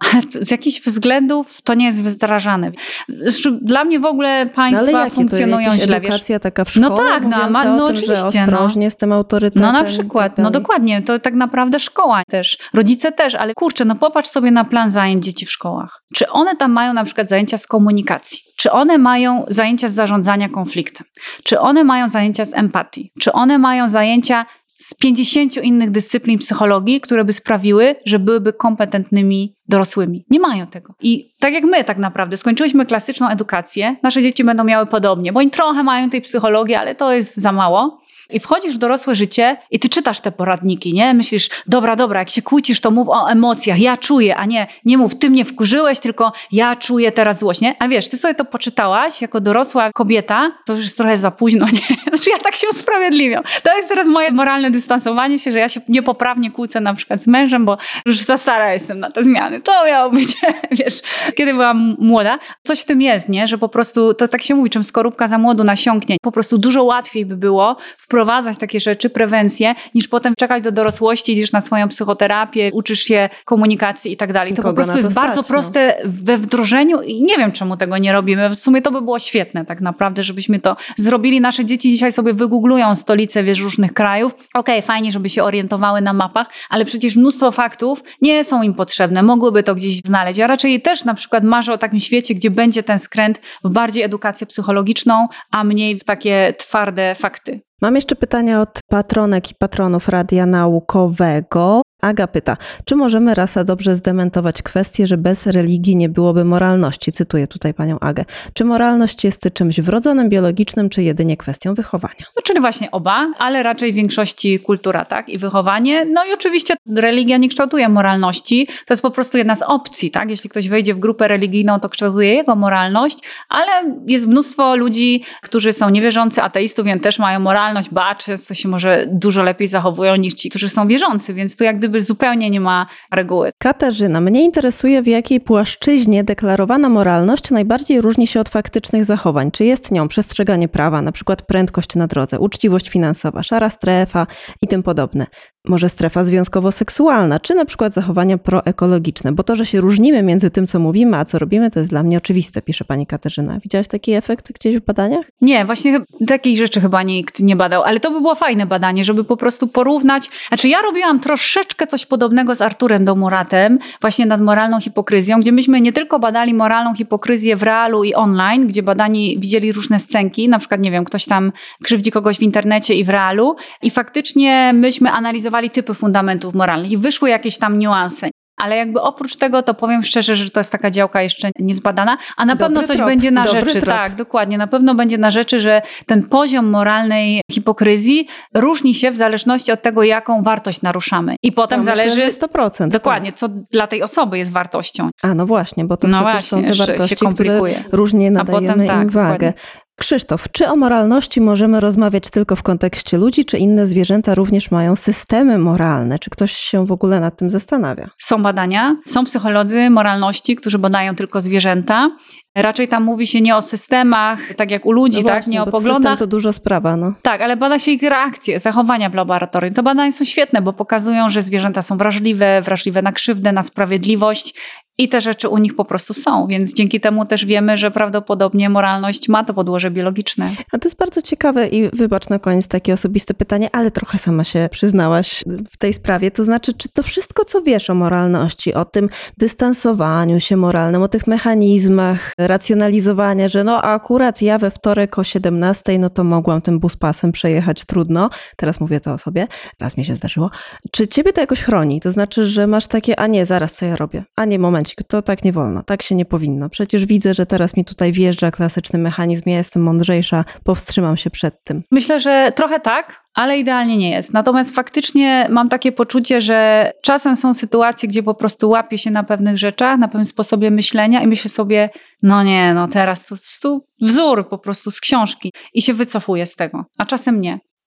ale z jakichś względów to nie jest wdrażane. Zresztą dla mnie w ogóle państwa no, ale funkcjonują to źle. Edukacja wiesz? taka w szkole, no tak, no, ma, no o tym, oczywiście. że ostrożnie no. z tym autorytetem. No na przykład, no dokładnie, to tak naprawdę szkoła też, rodzice też, ale kurczę, no popatrz sobie na plan zajęć dzieci w szkołach. Czy one tam mają na przykład zajęcia z komunikacji? Czy one mają zajęcia z zarządzania konfliktem? Czy one mają zajęcia z empatii? Czy one mają zajęcia z pięćdziesięciu innych dyscyplin psychologii, które by sprawiły, że byłyby kompetentnymi dorosłymi? Nie mają tego. I tak jak my tak naprawdę skończyłyśmy klasyczną edukację, nasze dzieci będą miały podobnie, bo oni trochę mają tej psychologii, ale to jest za mało. I wchodzisz w dorosłe życie i ty czytasz te poradniki, nie? Myślisz, dobra, dobra, jak się kłócisz, to mów o emocjach, ja czuję, a nie, nie mów, ty mnie wkurzyłeś, tylko ja czuję teraz złość, nie? A wiesz, ty sobie to poczytałaś jako dorosła kobieta, to już jest trochę za późno, nie? Znaczy ja tak się usprawiedliwiam. To jest teraz moje moralne dystansowanie się, że ja się niepoprawnie kłócę na przykład z mężem, bo już za stara jestem na te zmiany. To miało być, wiesz, kiedy byłam młoda. Coś w tym jest, nie? Że po prostu, to tak się mówi, czym skorupka za młodu nasiąknie. Po prostu dużo łatwiej by było wprowadzić wprowadzać takie rzeczy, prewencję, niż potem czekać do dorosłości, idziesz na swoją psychoterapię, uczysz się komunikacji i tak dalej. To po prostu jest stać, bardzo proste no. we wdrożeniu i nie wiem, czemu tego nie robimy. W sumie to by było świetne tak naprawdę, żebyśmy to zrobili. Nasze dzieci dzisiaj sobie wygooglują stolice, wiesz, różnych krajów. Okej, okay, fajnie, żeby się orientowały na mapach, ale przecież mnóstwo faktów nie są im potrzebne. Mogłyby to gdzieś znaleźć. Ja raczej też na przykład marzę o takim świecie, gdzie będzie ten skręt w bardziej edukację psychologiczną, a mniej w takie twarde fakty. Mam jeszcze pytania od patronek i patronów Radia Naukowego. Aga pyta, czy możemy rasa dobrze zdementować kwestię, że bez religii nie byłoby moralności? Cytuję tutaj panią Agę. Czy moralność jest czymś wrodzonym, biologicznym, czy jedynie kwestią wychowania? No, czyli właśnie oba, ale raczej w większości kultura, tak? I wychowanie. No i oczywiście religia nie kształtuje moralności. To jest po prostu jedna z opcji, tak? Jeśli ktoś wejdzie w grupę religijną, to kształtuje jego moralność, ale jest mnóstwo ludzi, którzy są niewierzący, ateistów, więc też mają moralność, ba, często się może dużo lepiej zachowują niż ci, którzy są wierzący, więc tu jak gdyby zupełnie nie ma reguły. Katarzyna, mnie interesuje, w jakiej płaszczyźnie deklarowana moralność najbardziej różni się od faktycznych zachowań. Czy jest nią przestrzeganie prawa, na przykład prędkość na drodze, uczciwość finansowa, szara strefa i tym podobne. Może strefa związkowo-seksualna, czy na przykład zachowania proekologiczne, bo to, że się różnimy między tym, co mówimy, a co robimy, to jest dla mnie oczywiste, pisze pani Katarzyna. Widziałaś taki efekt gdzieś w badaniach? Nie, właśnie takiej rzeczy chyba nikt nie badał, ale to by było fajne badanie, żeby po prostu porównać. Znaczy ja robiłam troszeczkę coś podobnego z Arturem Domuratem, właśnie nad moralną hipokryzją, gdzie myśmy nie tylko badali moralną hipokryzję w realu i online, gdzie badani widzieli różne scenki, na przykład, nie wiem, ktoś tam krzywdzi kogoś w internecie i w realu i faktycznie myśmy analizowali typy fundamentów moralnych i wyszły jakieś tam niuanse. Ale jakby oprócz tego, to powiem szczerze, że to jest taka działka jeszcze niezbadana, a na dobry pewno coś trop, będzie na rzeczy. Trop. Tak, dokładnie. Na pewno będzie na rzeczy, że ten poziom moralnej hipokryzji różni się w zależności od tego, jaką wartość naruszamy. I potem ja zależy... Myślę, że sto procent. Dokładnie, co dla tej osoby jest wartością. A no właśnie, bo to no przecież właśnie, są te wartości, które różnie nadajemy potem, tak, im wagę. Dokładnie. Krzysztof, czy o moralności możemy rozmawiać tylko w kontekście ludzi, czy inne zwierzęta również mają systemy moralne? Czy ktoś się w ogóle nad tym zastanawia? Są badania, są psycholodzy moralności, którzy badają tylko zwierzęta. Raczej tam mówi się nie o systemach, tak jak u ludzi, no tak, właśnie, nie o bo poglądach. System to dużo sprawa, no. Tak, ale bada się ich reakcje, zachowania w laboratorium. To badania są świetne, bo pokazują, że zwierzęta są wrażliwe, wrażliwe na krzywdę, na sprawiedliwość i te rzeczy u nich po prostu są, więc dzięki temu też wiemy, że prawdopodobnie moralność ma to podłoże biologiczne. A to jest bardzo ciekawe i wybacz na koniec takie osobiste pytanie, ale trochę sama się przyznałaś w tej sprawie. To znaczy, czy to wszystko, co wiesz o moralności, o tym dystansowaniu się moralnym, o tych mechanizmach racjonalizowania, że no akurat ja we wtorek o siedemnastej, no to mogłam tym buspasem przejechać trudno. Teraz mówię to o sobie, raz mi się zdarzyło. Czy ciebie to jakoś chroni? To znaczy, że masz takie, a nie, zaraz co ja robię? A nie, momencik, to tak nie wolno, tak się nie powinno. Przecież widzę, że teraz mi tutaj wjeżdża klasyczny mechanizm, ja jestem mądrzejsza, powstrzymam się przed tym. Myślę, że trochę tak, ale idealnie nie jest. Natomiast faktycznie mam takie poczucie, że czasem są sytuacje, gdzie po prostu łapię się na pewnych rzeczach, na pewnym sposobie myślenia i myślę sobie, no nie, no teraz to jest tu wzór po prostu z książki i się wycofuję z tego, a czasem nie.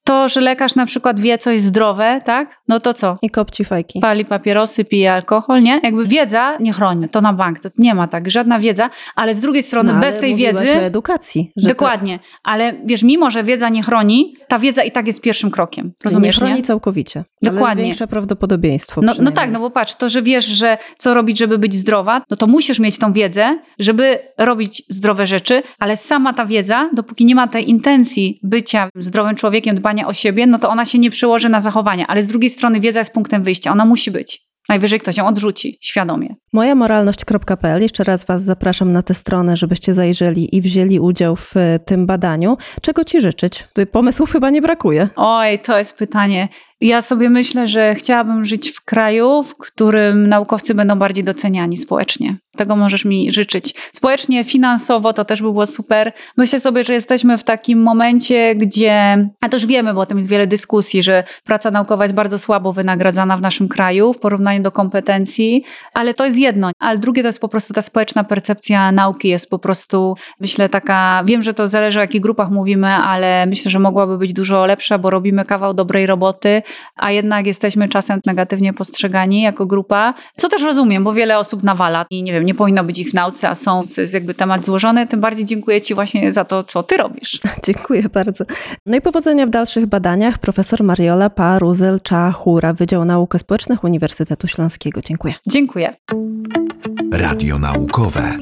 To, że lekarz na przykład wie, co jest zdrowe, tak? No to co? I kopci fajki. Pali papierosy, pije alkohol, nie? Jakby wiedza nie chroni, to na bank, to nie ma tak, żadna wiedza, ale z drugiej strony no, bez tej wiedzy... o edukacji. Że dokładnie, to... ale wiesz, mimo, że wiedza nie chroni, ta wiedza i tak jest pierwszym krokiem, rozumiesz, nie? chroni nie? całkowicie, dokładnie. ale zwiększa prawdopodobieństwo. No, no tak, no bo patrz, to, że wiesz, że co robić, żeby być zdrowa, no to musisz mieć tą wiedzę, żeby robić zdrowe rzeczy, ale sama ta wiedza, dopóki nie ma tej intencji bycia zdrowym człowiekiem, dbania o siebie, no to ona się nie przełoży na zachowania, ale z drugiej strony wiedza jest punktem wyjścia, ona musi być. Najwyżej ktoś ją odrzuci, świadomie. moja moralność kropka p l. Jeszcze raz was zapraszam na tę stronę, żebyście zajrzeli i wzięli udział w tym badaniu. Czego ci życzyć? Tutaj pomysłów chyba nie brakuje. Oj, to jest pytanie. Ja sobie myślę, że chciałabym żyć w kraju, w którym naukowcy będą bardziej doceniani społecznie. Tego możesz mi życzyć. Społecznie, finansowo to też by było super. Myślę sobie, że jesteśmy w takim momencie, gdzie, a to już wiemy, bo o tym jest wiele dyskusji, że praca naukowa jest bardzo słabo wynagradzana w naszym kraju w porównaniu do kompetencji, ale to jest jedno. Ale drugie to jest po prostu ta społeczna percepcja nauki jest po prostu, myślę, taka, wiem, że to zależy o jakich grupach mówimy, ale myślę, że mogłaby być dużo lepsza, bo robimy kawał dobrej roboty, a jednak jesteśmy czasem negatywnie postrzegani jako grupa, co też rozumiem, bo wiele osób nawala i nie wiem, nie powinno być ich w nauce, a są, to jest jakby temat złożony, tym bardziej dziękuję ci właśnie za to, co ty robisz. Dziękuję bardzo. No i powodzenia w dalszych badaniach. Profesor Mariola Paruzel-Czachura, Wydział Nauk Społecznych Uniwersytetu Śląskiego. Dziękuję. Dziękuję. Radio naukowe.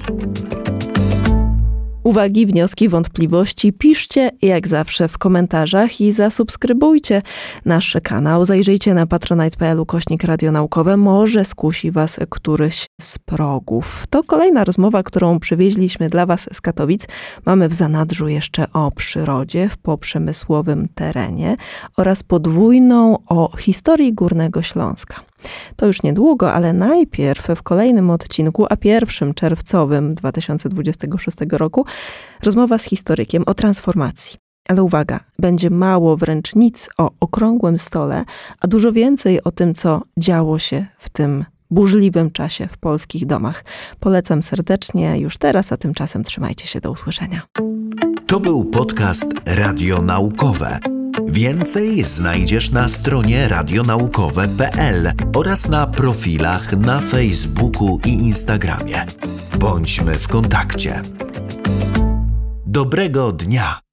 Uwagi, wnioski, wątpliwości piszcie jak zawsze w komentarzach i zasubskrybujcie nasz kanał. Zajrzyjcie na patronite.pl ukośnik radionaukowe. Może skusi was któryś z progów. To kolejna rozmowa, którą przywieźliśmy dla was z Katowic. Mamy w zanadrzu jeszcze o przyrodzie w poprzemysłowym terenie oraz podwójną o historii Górnego Śląska. To już niedługo, ale najpierw w kolejnym odcinku, a pierwszym czerwcowym dwa tysiące dwudziestego szóstego roku, rozmowa z historykiem o transformacji. Ale uwaga, będzie mało, wręcz nic o okrągłym stole, a dużo więcej o tym, co działo się w tym burzliwym czasie w polskich domach. Polecam serdecznie już teraz, a tymczasem trzymajcie się, do usłyszenia. To był podcast Radio Naukowe. Więcej znajdziesz na stronie radionaukowe kropka p l oraz na profilach na Facebooku i Instagramie. Bądźmy w kontakcie. Dobrego dnia!